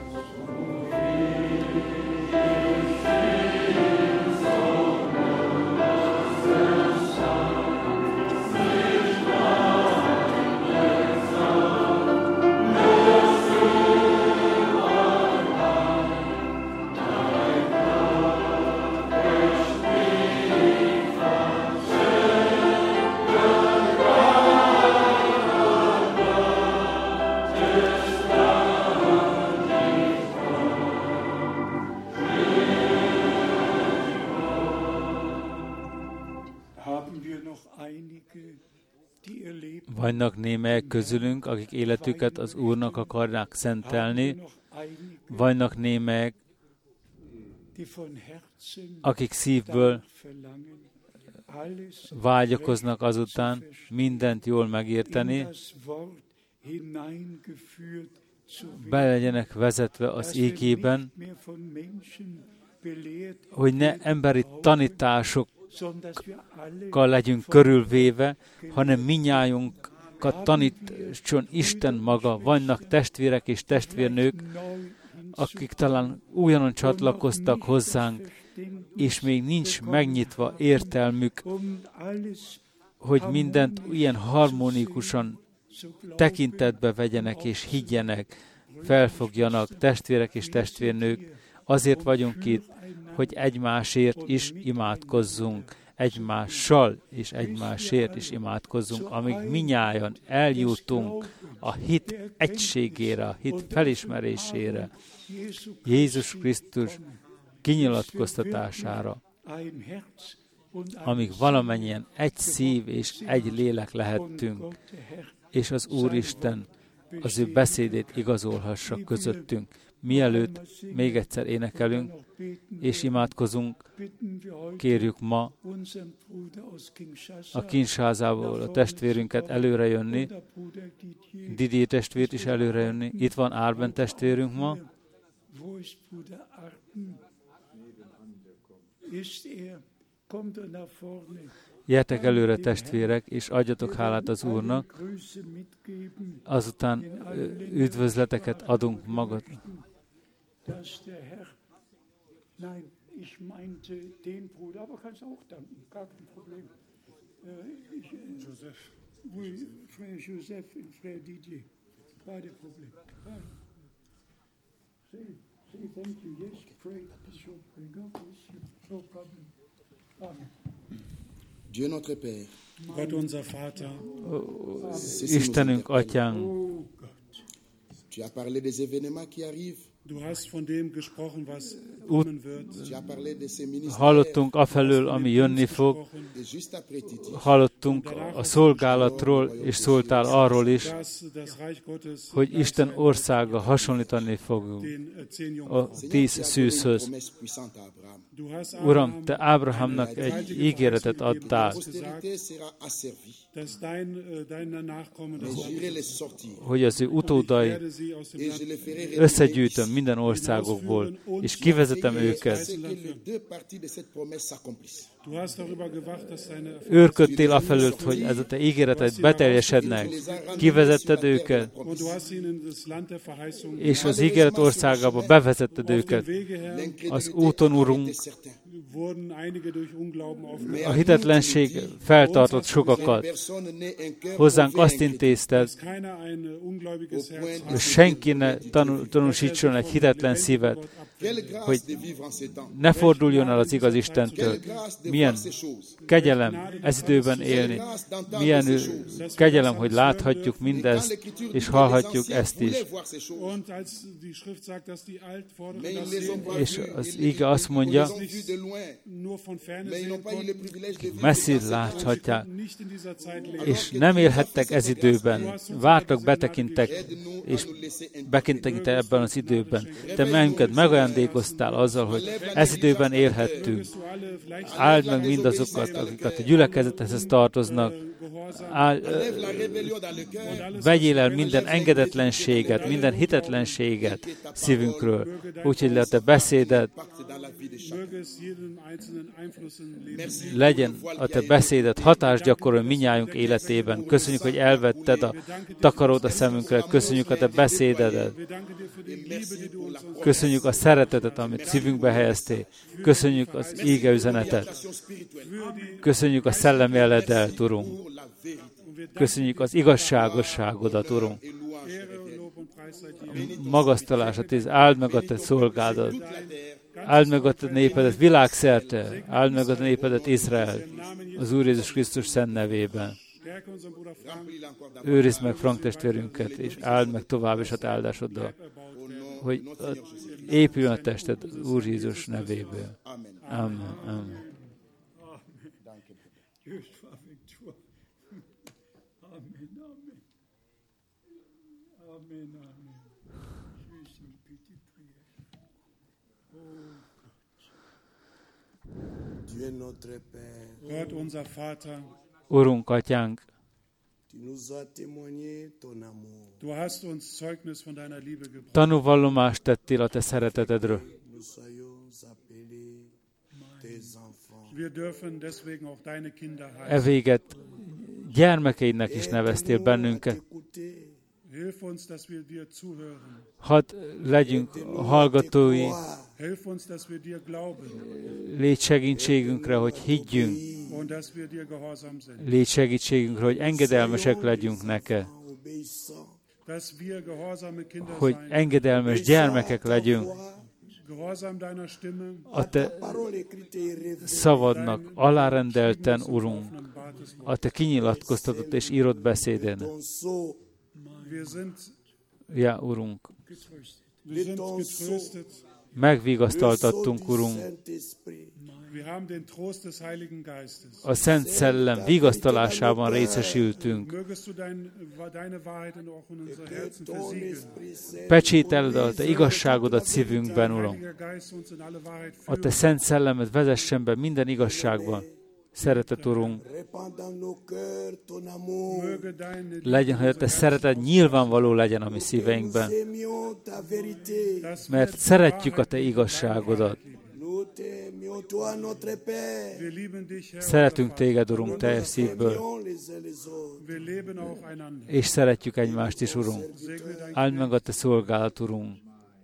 Vannak némelyek közülünk, akik életüket az Úrnak akarják szentelni, vannak némelyek, akik szívből vágyakoznak azután mindent jól megérteni, be legyenek vezetve az igében, hogy ne emberi tanításokkal legyünk körülvéve, hanem minnyájunkat tanítson Isten maga. Vannak testvérek és testvérnők, akik talán újonnan csatlakoztak hozzánk, és még nincs megnyitva értelmük, hogy mindent ilyen harmonikusan tekintetbe vegyenek és higgyenek, felfogjanak, testvérek és testvérnők. Azért vagyunk itt, hogy egymásért is imádkozzunk, egymással és egymásért is imádkozzunk, amíg minnyájan eljutunk a hit egységére, a hit felismerésére, Jézus Krisztus kinyilatkoztatására, amíg valamennyien egy szív és egy lélek lehettünk, és az Úristen az ő beszédét igazolhassa közöttünk. Mielőtt még egyszer énekelünk és imádkozunk, kérjük ma a Kinsházából a testvérünket előrejönni, Didier testvért is előrejönni. Itt van Árben testvérünk ma. Jöjjetek előre, testvérek, és adjatok hálát az Úrnak. Azután üdvözleteket adunk magad. Dieu notre Père, Gott unser Vater, Istenünk, Atyánk, tu as parlé des événements qui arrivent. du hast von dem gesprochen, was kommen wird. Tu as parlé de ces ministères. hallottunk afelől, ami jönni fog, Et juste après Titi, hallottunk a szolgálatról, és szóltál arról is, Dass das Reich Gottes hogy Isten országa hasonlítani fog den 10 a 10 szűzhöz. promesse puissante à Abraham. Du hast Uram, Te Ábrahámnak egy ígéretet adtál, Postérité sera asservie. dass dein Nachkomme das Et Land j'irai les sortir. hogy az ő utódai werde sie aus dem Et Land je les ferai retourner összegyűjtöm minden országokból, és kivezetem őket. que les deux parties de cette promesse s'accomplissent. Du hast darüber gewacht, dass deine Őrködtél afelőtt, hogy ez a Te ígéreted beteljesednek. Kivezetted őket, und du hast ihnen in das Land der Verheißung és az ígéret országába bevezetted őket. Wege her Az úton, Urunk, wurden einige durch Unglauben aufgehalten. a hitetlenség feltartott sokakat. Personne n'est un cœur Hozzánk azt intézted, Keiner ein ungläubiges Herz hogy senki ne tanúsítson egy hitetlen szívet, Quelle grâce hogy de vivre en ces temps. ne forduljon el az igaz Istentől. Quelle grâce de Milyen voir ces choses. kegyelem ez időben élni, milyen kegyelem, hogy láthatjuk mindezt, és hallhatjuk ezt is. Voulez voir ces choses. Und als die Schrift sagt, dass die Altvorderen Mais ils das les ont sehen, pas És vus. az ige azt mondja, Ils ont vus de loin. nur von ferne Mais ils sehen n'ont pas eu le konnten, privilège de vivre. messzi láthatják, nicht in dieser Zeit leben. és nem élhettek ez időben. Vártak, betekintek, és bekintek ebben az időben. Te minket megajándékoztál azzal, hogy ez időben élhettünk. Áld meg mindazokat, akiket a gyülekezethez tartoznak. Lève la rébellion dans le cœur. Vegyél el minden engedetlenséget, minden hitetlenséget szívünkről. Úgyhogy a Te beszéded Pacte dans la vie de chacun. Möge es jedem einzelnen Einfluss in Leben. legyen, a Te beszéded hatást gyakorol minnyájunk életében. Köszönjük, hogy elvetted a takarót a szemünkre. Köszönjük a Te beszédedet. Wir danken dir für die Liebe, die du uns Köszönjük a szeretetet, amit szívünkbe helyeztél. Köszönjük az ége üzenetet. Köszönjük a szellemi eledet, Urunk. La vérité. Köszönjük az igazságosságodat, Urunk. Ehre, Lob und Preis sei dir. Magasztalás a Tíz, áld meg a Te szolgádat. Áld meg a Te népedet világszerte. Áld meg a Te népedet Izrael. Az Úr Jézus Krisztus szent nevében. Stärke unseren Bruder Frank, Őrizd meg Frank testvérünket, és áld meg tovább is a Te áldásoddal, hogy épüljön a tested az Úr Jézus nevéből. Amen. Amen. Dieu notre Père. Gott unser Vater, Urunk, Atyánk, Tanúvallomást tettél a te szeretetedről. Evéget gyermekeidnek is neveztél bennünket. Hadd legyünk hallgatói, légy segítségünkre, hogy higgyünk, légy segítségünkre, hogy engedelmesek legyünk neked, hogy engedelmes gyermekek legyünk, a te szavadnak alárendelten, Urunk, a te kinyilatkoztatott és írott beszéden. Ja, Urunk, megvigasztaltattunk, Urunk. A Szent Szellem vigasztalásában részesültünk. Pecsételd a te igazságodat szívünkben, Uram. A te Szent Szellemet vezessen be minden igazságban. Szeretet, Urunk, legyen, hogy a te szeretet nyilvánvaló legyen a mi szíveinkben, mert szeretjük a te igazságodat. Szeretünk téged, Urunk, teljes szívből, és szeretjük egymást is, Urunk. Áld meg a te szolgálat, Urunk.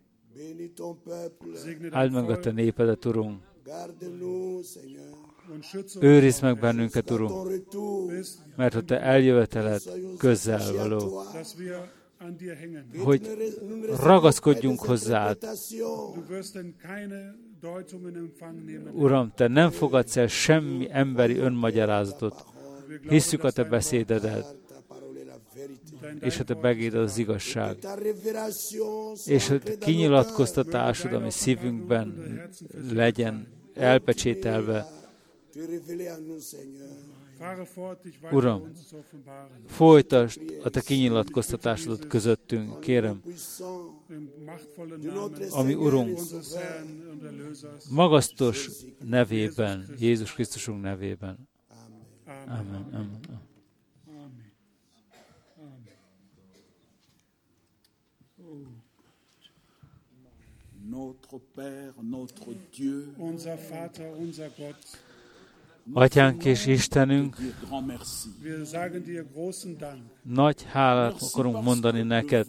Áld meg a te népedet, Urunk. Őrizd meg bennünket, Urunk, mert a te eljöveteled közel való, hogy ragaszkodjunk hozzád. Uram, te nem fogadsz el semmi emberi önmagyarázatot. Hisszük a te beszédedet, és a te begéded az igazság. És a te kinyilatkoztatásod, ami szívünkben legyen elpecsételve. Uram, folytasd a te kinyilatkoztatásodat közöttünk, kérem, ami Urunk, magasztos nevében, Jézus Krisztusunk nevében. Amen. Amen. Notre Père, notre Dieu, unser Vater, unser Gott, Atyánk és Istenünk, nagy hálát akarunk mondani neked.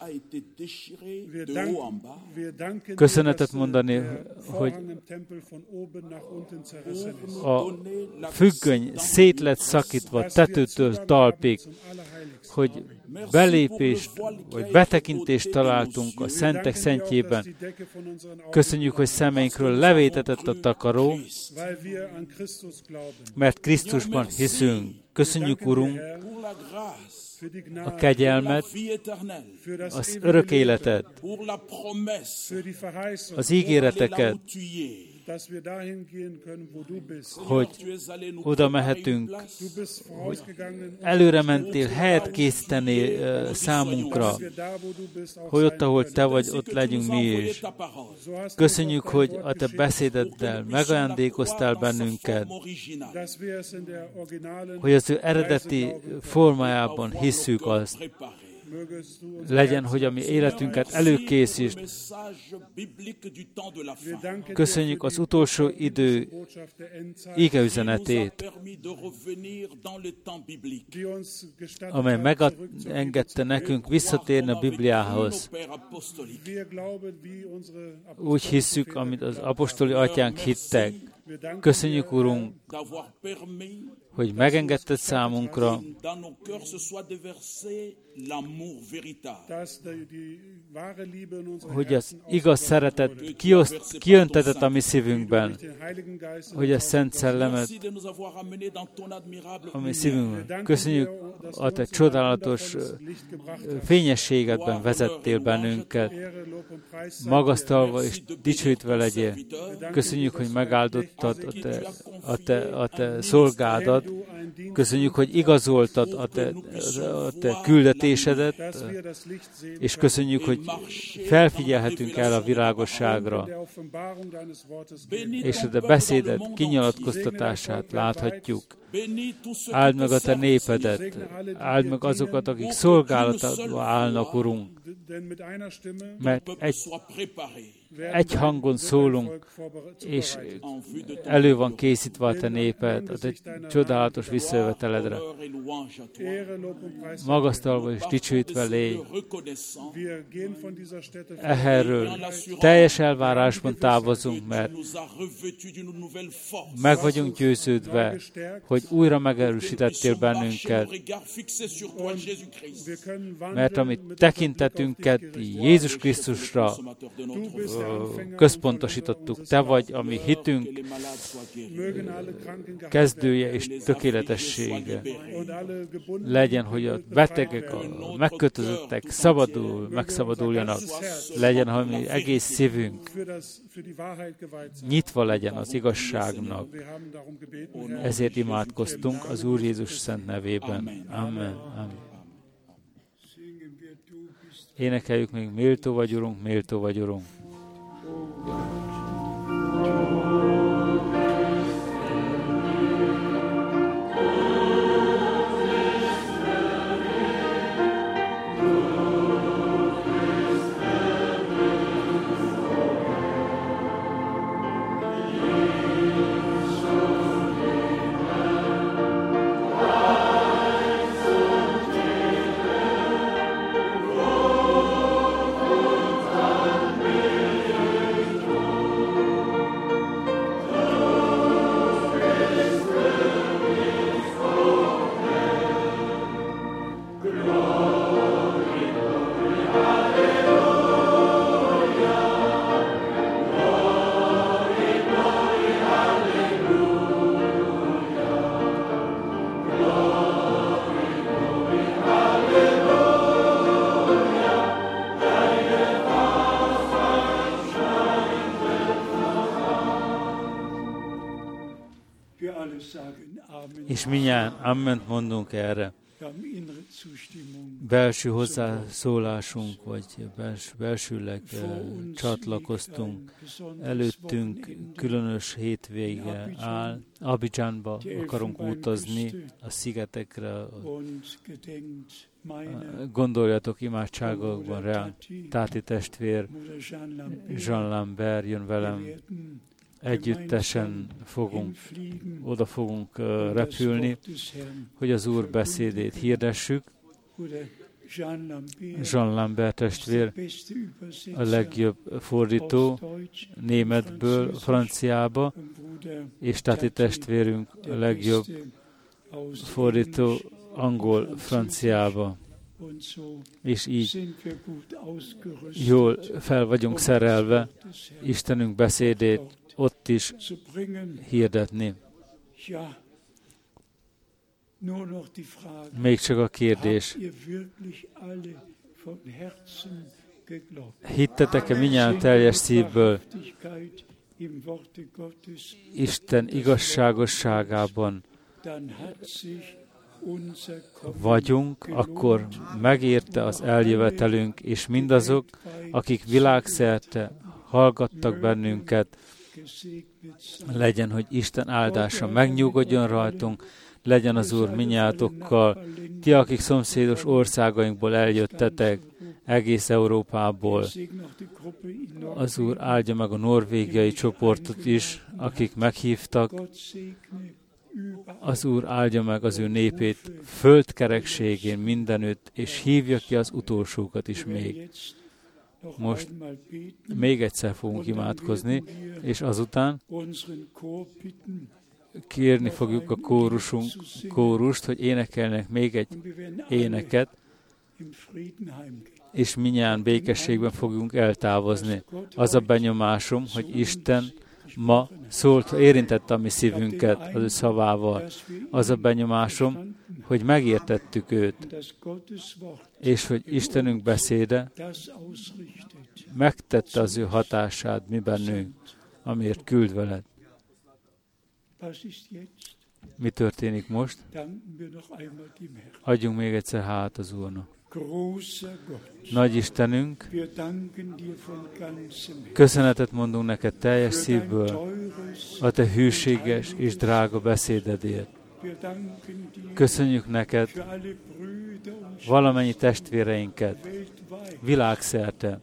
Köszönetet mondani, hogy a függöny szét lett szakítva tetőtől talpig, hogy belépést, vagy betekintést találtunk a szentek szentjében. Köszönjük, hogy szemeinkről levétetett a takaró, mert Krisztusban hiszünk. Köszönjük, Urunk, a kegyelmet, az örök életet, az ígéreteket, hogy oda mehetünk, hogy előre mentél, helyet készítenél számunkra, hogy ott, ahol te vagy, ott legyünk mi is. Köszönjük, hogy a te beszédeddel megajándékoztál bennünket, hogy az ő eredeti formájában hisszük azt. Legyen, hogy a mi életünket előkészítsd. Köszönjük az utolsó idő igeüzenetét, amely megengedte nekünk visszatérni a Bibliához. Úgy hisszük, amit az apostoli atyánk hittek. Köszönjük, Urunk, hogy megengedted számunkra, hogy az igaz szeretet kiöntetett a mi szívünkben, hogy a Szent Szellemet a mi szívünkben. Köszönjük, a te csodálatos fényességedben vezettél bennünket, magasztalva és dicsőítve legyél. Köszönjük, hogy megáldottad a te szolgádat, Köszönjük, hogy igazoltad a te küldetésedet, és köszönjük, hogy felfigyelhetünk el a világosságra, és a te beszéded kinyilatkoztatását láthatjuk. Áld meg a te népedet, áld meg azokat, akik szolgálatadba állnak, Urunk, mert egy hangon szólunk, és elő van készítve a te néped, a te csodálatos visszajöveteledre. Magasztalva és dicsőítve légy. Erről teljes elvárásban távozunk, mert meg vagyunk győződve, hogy újra megerősítettél bennünket, mert amit tekintetünket Jézus Krisztusra központosítottuk. Te vagy a mi hitünk kezdője és tökéletessége. Legyen, hogy a betegek, a megkötözöttek megszabaduljanak. Legyen, hogy mi egész szívünk nyitva legyen az igazságnak. Ezért imádkoztunk az Úr Jézus szent nevében. Amen. Amen. Énekeljük még, méltó vagy, Urunk, méltó vagy, Urunk. És mindjárt amment mondunk erre. Belső hozzászólásunk, vagy belsőleg csatlakoztunk. Előttünk különös hétvége áll. Abidjanba akarunk utazni, a szigetekre. Gondoljatok imádságokban rá. Táti testvér, Jean Lambert jön velem. Együttesen oda fogunk repülni, hogy az Úr beszédét hirdessük. Jean Lambert testvér a legjobb fordító németből franciába, és Tati testvérünk a legjobb fordító angol franciába. És így jól fel vagyunk szerelve Istenünk beszédét ott is hirdetni. Még csak a kérdés. Hittetek-e mindnyájan teljes szívből Isten igazságosságában vagyunk, akkor megérte az eljövetelünk, és mindazok, akik világszerte hallgattak bennünket, legyen, hogy Isten áldása megnyugodjon rajtunk, legyen az Úr mindnyátokkal, ti, akik szomszédos országainkból eljöttetek, egész Európából. Az Úr áldja meg a norvégiai csoportot is, akik meghívtak. Az Úr áldja meg az ő népét földkerekségén mindenütt, és hívja ki az utolsókat is még. Most még egyszer fogunk imádkozni, és azután kérni fogjuk a kórust, hogy énekelnek még egy éneket, és mindnyájan békességben fogunk eltávozni. Az a benyomásom, hogy Isten ma szólt, érintette a mi szívünket az ő szavával. Az a benyomásom, hogy megértettük őt, és hogy Istenünk beszéde megtette az ő hatását mi bennünk, amiért küld veled. Mi történik most? Adjunk még egyszer hát az Úrnak. Nagy Istenünk, köszönetet mondunk neked teljes szívből a te hűséges és drága beszédedért. Köszönjük neked valamennyi testvéreinket világszerte,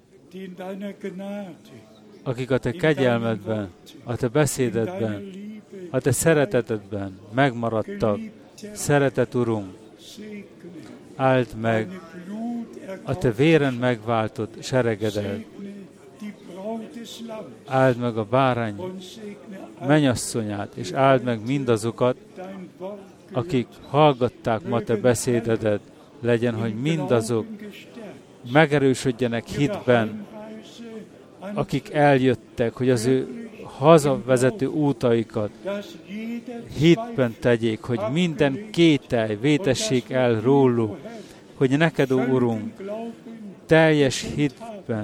akik a te kegyelmedben, a te beszédedben, a te szeretetedben megmaradtak. Szeretett Urunk, áld meg a te véren megváltott seregedet, áld meg a bárány mennyasszonyát, és áld meg mindazokat, akik hallgatták ma te beszédedet, legyen, hogy mindazok megerősödjenek hitben, akik eljöttek, hogy az ő hazavezető útaikat hitben tegyék, hogy minden kételj vétessék el róluk, hogy neked, ó Urunk, teljes hitben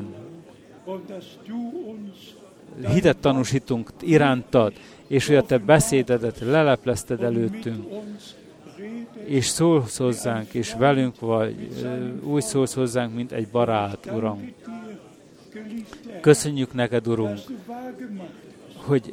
hitet tanúsítunk irántad, és hogy a te beszédedet leleplezted előttünk, és szólsz hozzánk, és velünk vagy, úgy szólsz hozzánk, mint egy barát, Uram. Köszönjük neked, Urunk, hogy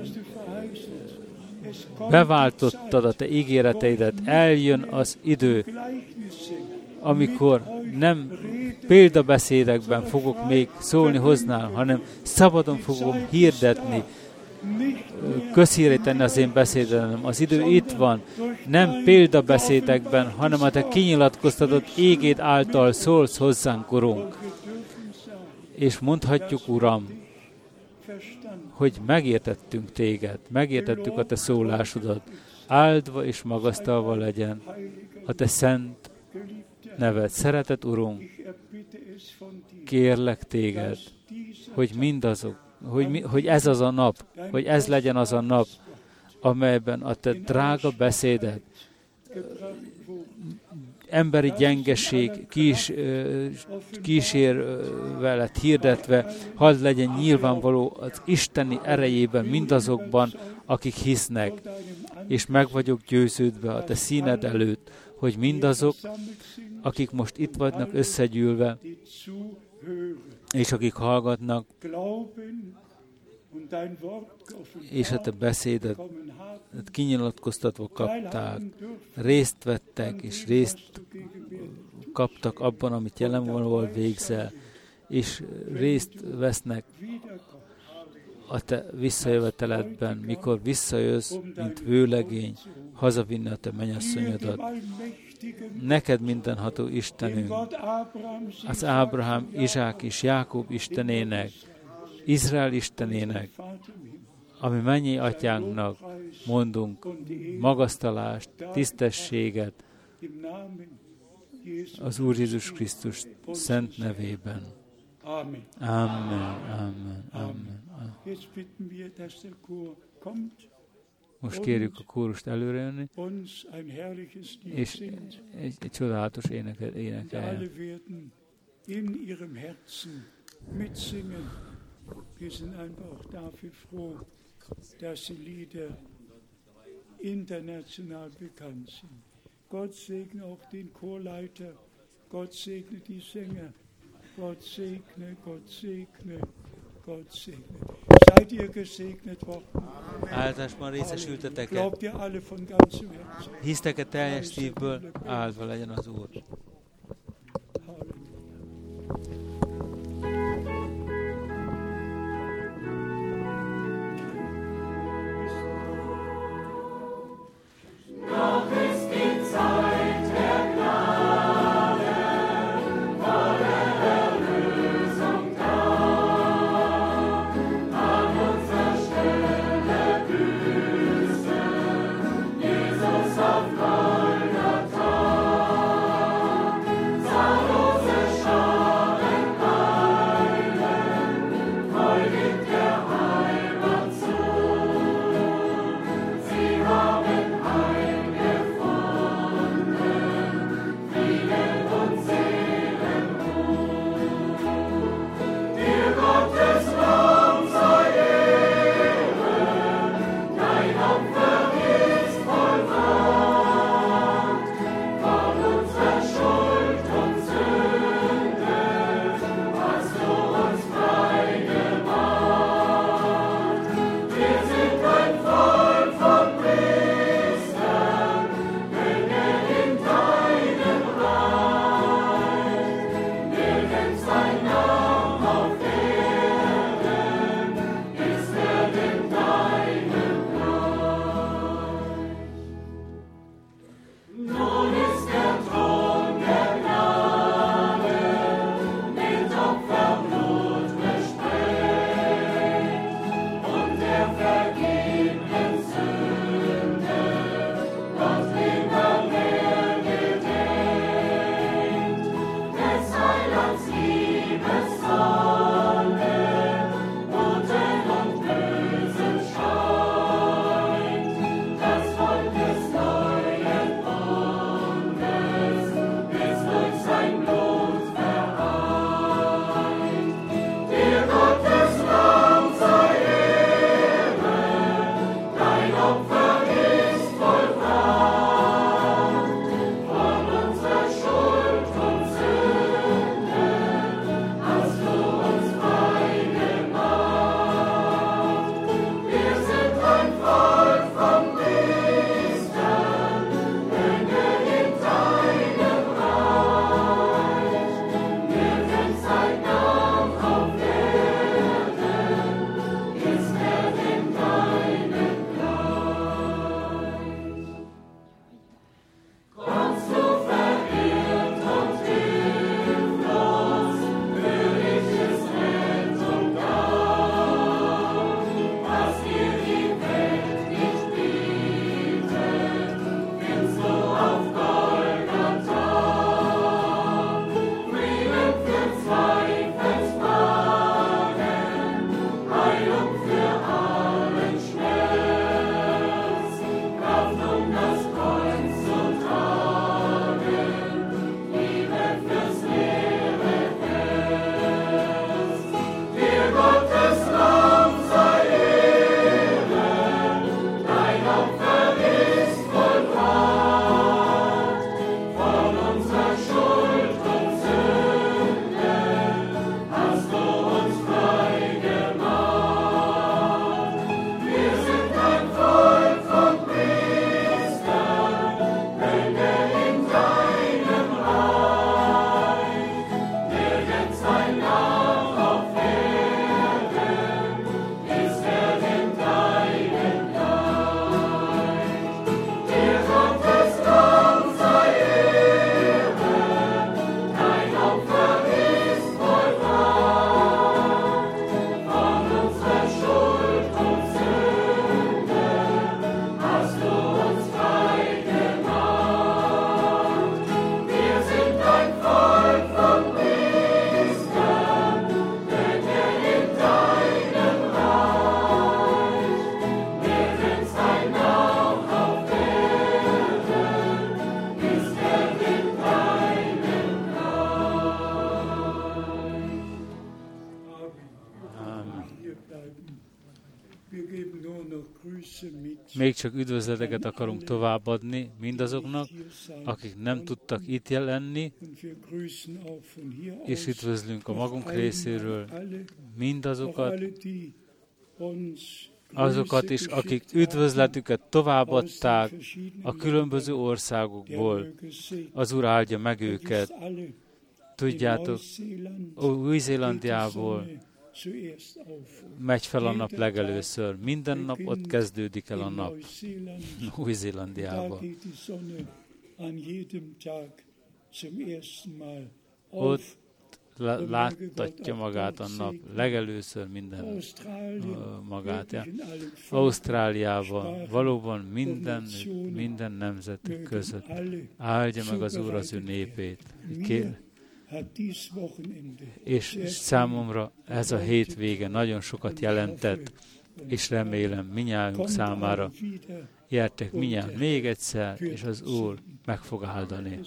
beváltottad a te ígéreteidet, eljön az idő, amikor nem példabeszédekben fogok még szólni hoznál, hanem szabadon fogom hirdetni, közhírré tenni az én beszédem. Az idő itt van, nem példabeszédekben, hanem a te kinyilatkoztatott égéd által szólsz hozzánk, Urunk. És mondhatjuk, Uram, hogy megértettünk téged, megértettük a te szólásodat, áldva és magasztalva legyen a te szent neved. Szeretett Urunk, kérlek téged, hogy mindazok, hogy ez az a nap, hogy ez legyen az a nap, amelyben a te drága beszéded, emberi gyengeség kísérve lett hirdetve, hadd legyen nyilvánvaló az isteni erejében mindazokban, akik hisznek, és meg vagyok győződve a te színed előtt, hogy mindazok, akik most itt vannak összegyűlve, és akik hallgatnak, és a te beszédet kinyilatkoztatva kapták, részt vettek, és részt kaptak abban, amit jelenvalóan végzel, és részt vesznek a te visszajöveteledben, mikor visszajössz, mint vőlegény, hazavinni a te mennyasszonyodat. Neked mindenható Istenünk, az Ábrahám, Izsák és Jákob Istenének, Izrael Istenének, ami mennyi atyánknak mondunk magasztalást, tisztességet az Úr Jézus Krisztus szent nevében. Amen. Amen. Amen. Amen. Most kérjük a kórust előre jönni, és egy csodálatos énekeljen. Wir sind einfach auch dafür froh, dass die Lieder international bekannt sind. Gott segne auch den Chorleiter, Gott segne die Sänger, Gott segne, Gott segne, Gott segne. Seid ihr gesegnet worden? Áldásban részesültetek-e? Glaubt ihr alle von ganzem Herzen? Hisztek-e teljes szívből? Áldva legyen az Úr. Még csak üdvözleteket akarunk továbbadni mindazoknak, akik nem tudtak itt lenni, és üdvözlünk a magunk részéről azokat is, akik üdvözletüket továbbadták a különböző országokból. Az Úr áldja meg őket. Tudjátok, Új-Zélandiából megy fel a nap legelőször. Minden nap ott kezdődik el a nap. Új-Zélandiában. Ott láttatja magát a nap legelőször minden magát. Ausztráliában valóban minden nemzet között áldja meg az Úr az ő népét. És számomra ez a hétvége nagyon sokat jelentett, és remélem minnyájunk számára értek minnyáján még egyszer, és az Úr meg fog áldani.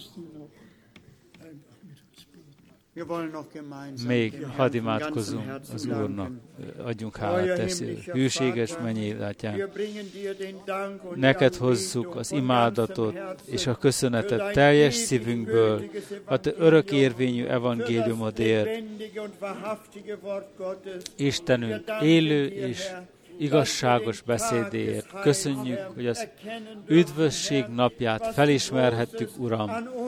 Még hadd imádkozzunk az Úrnak, adjunk hálát, hűséges mennyei Atyánk. Neked hozzuk az imádatot és a köszönetet teljes szívünkből, a te örök érvényű evangéliumodért. Istenünk, élő és igazságos beszédéért. Köszönjük, hogy az üdvösség napját felismerhettük, Uram.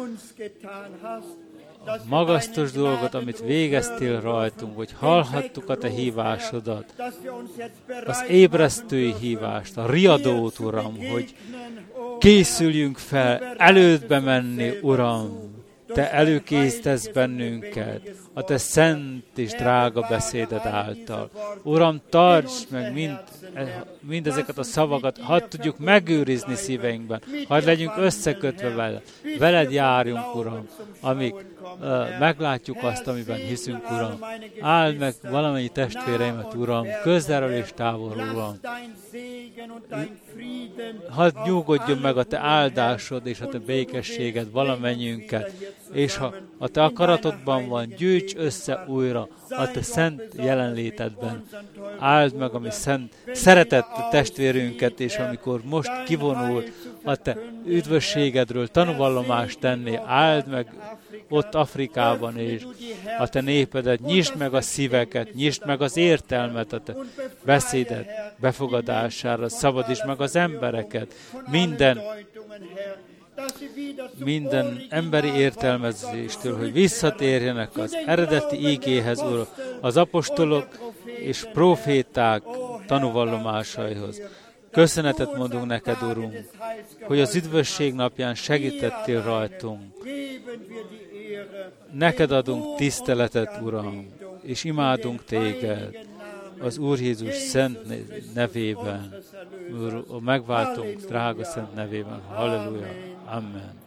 Magasztos dolgot, amit végeztél rajtunk, hogy hallhattuk a te hívásodat, az ébresztői hívást, a riadót, Uram, hogy készüljünk fel elődbe menni, Uram. Te előkészítesz bennünket a te szent és drága beszéded által. Uram, tartsd meg mindezeket a szavakat, hadd tudjuk megőrizni szíveinkben, hadd legyünk összekötve vele. Veled járjunk, Uram, amíg meglátjuk azt, amiben hiszünk, Uram. Áld meg valamennyi testvéreimet, Uram, közelről és távolról, Uram. Hadd nyugodjon meg a te áldásod és a te békességed valamennyiünket, és ha a te akaratodban van, gyűjts össze újra a te szent jelenlétedben. Áld meg a mi szeretett testvérünket, és amikor most kivonul a te üdvösségedről tanúvallomást tenni, áld meg ott Afrikában, és a te népedet, nyisd meg a szíveket, nyisd meg az értelmet a te beszédet befogadására, szabadítsd meg az embereket, minden emberi értelmezéstől, hogy visszatérjenek az eredeti ígéhez, Uram, az apostolok és proféták tanúvallomásaihoz. Köszönetet mondunk neked, Urunk, hogy az üdvösség napján segítettél rajtunk. Neked adunk tiszteletet, Uram, és imádunk téged az Úr Jézus szent nevében, a megváltunk drága szent nevében. Halleluja. Amen.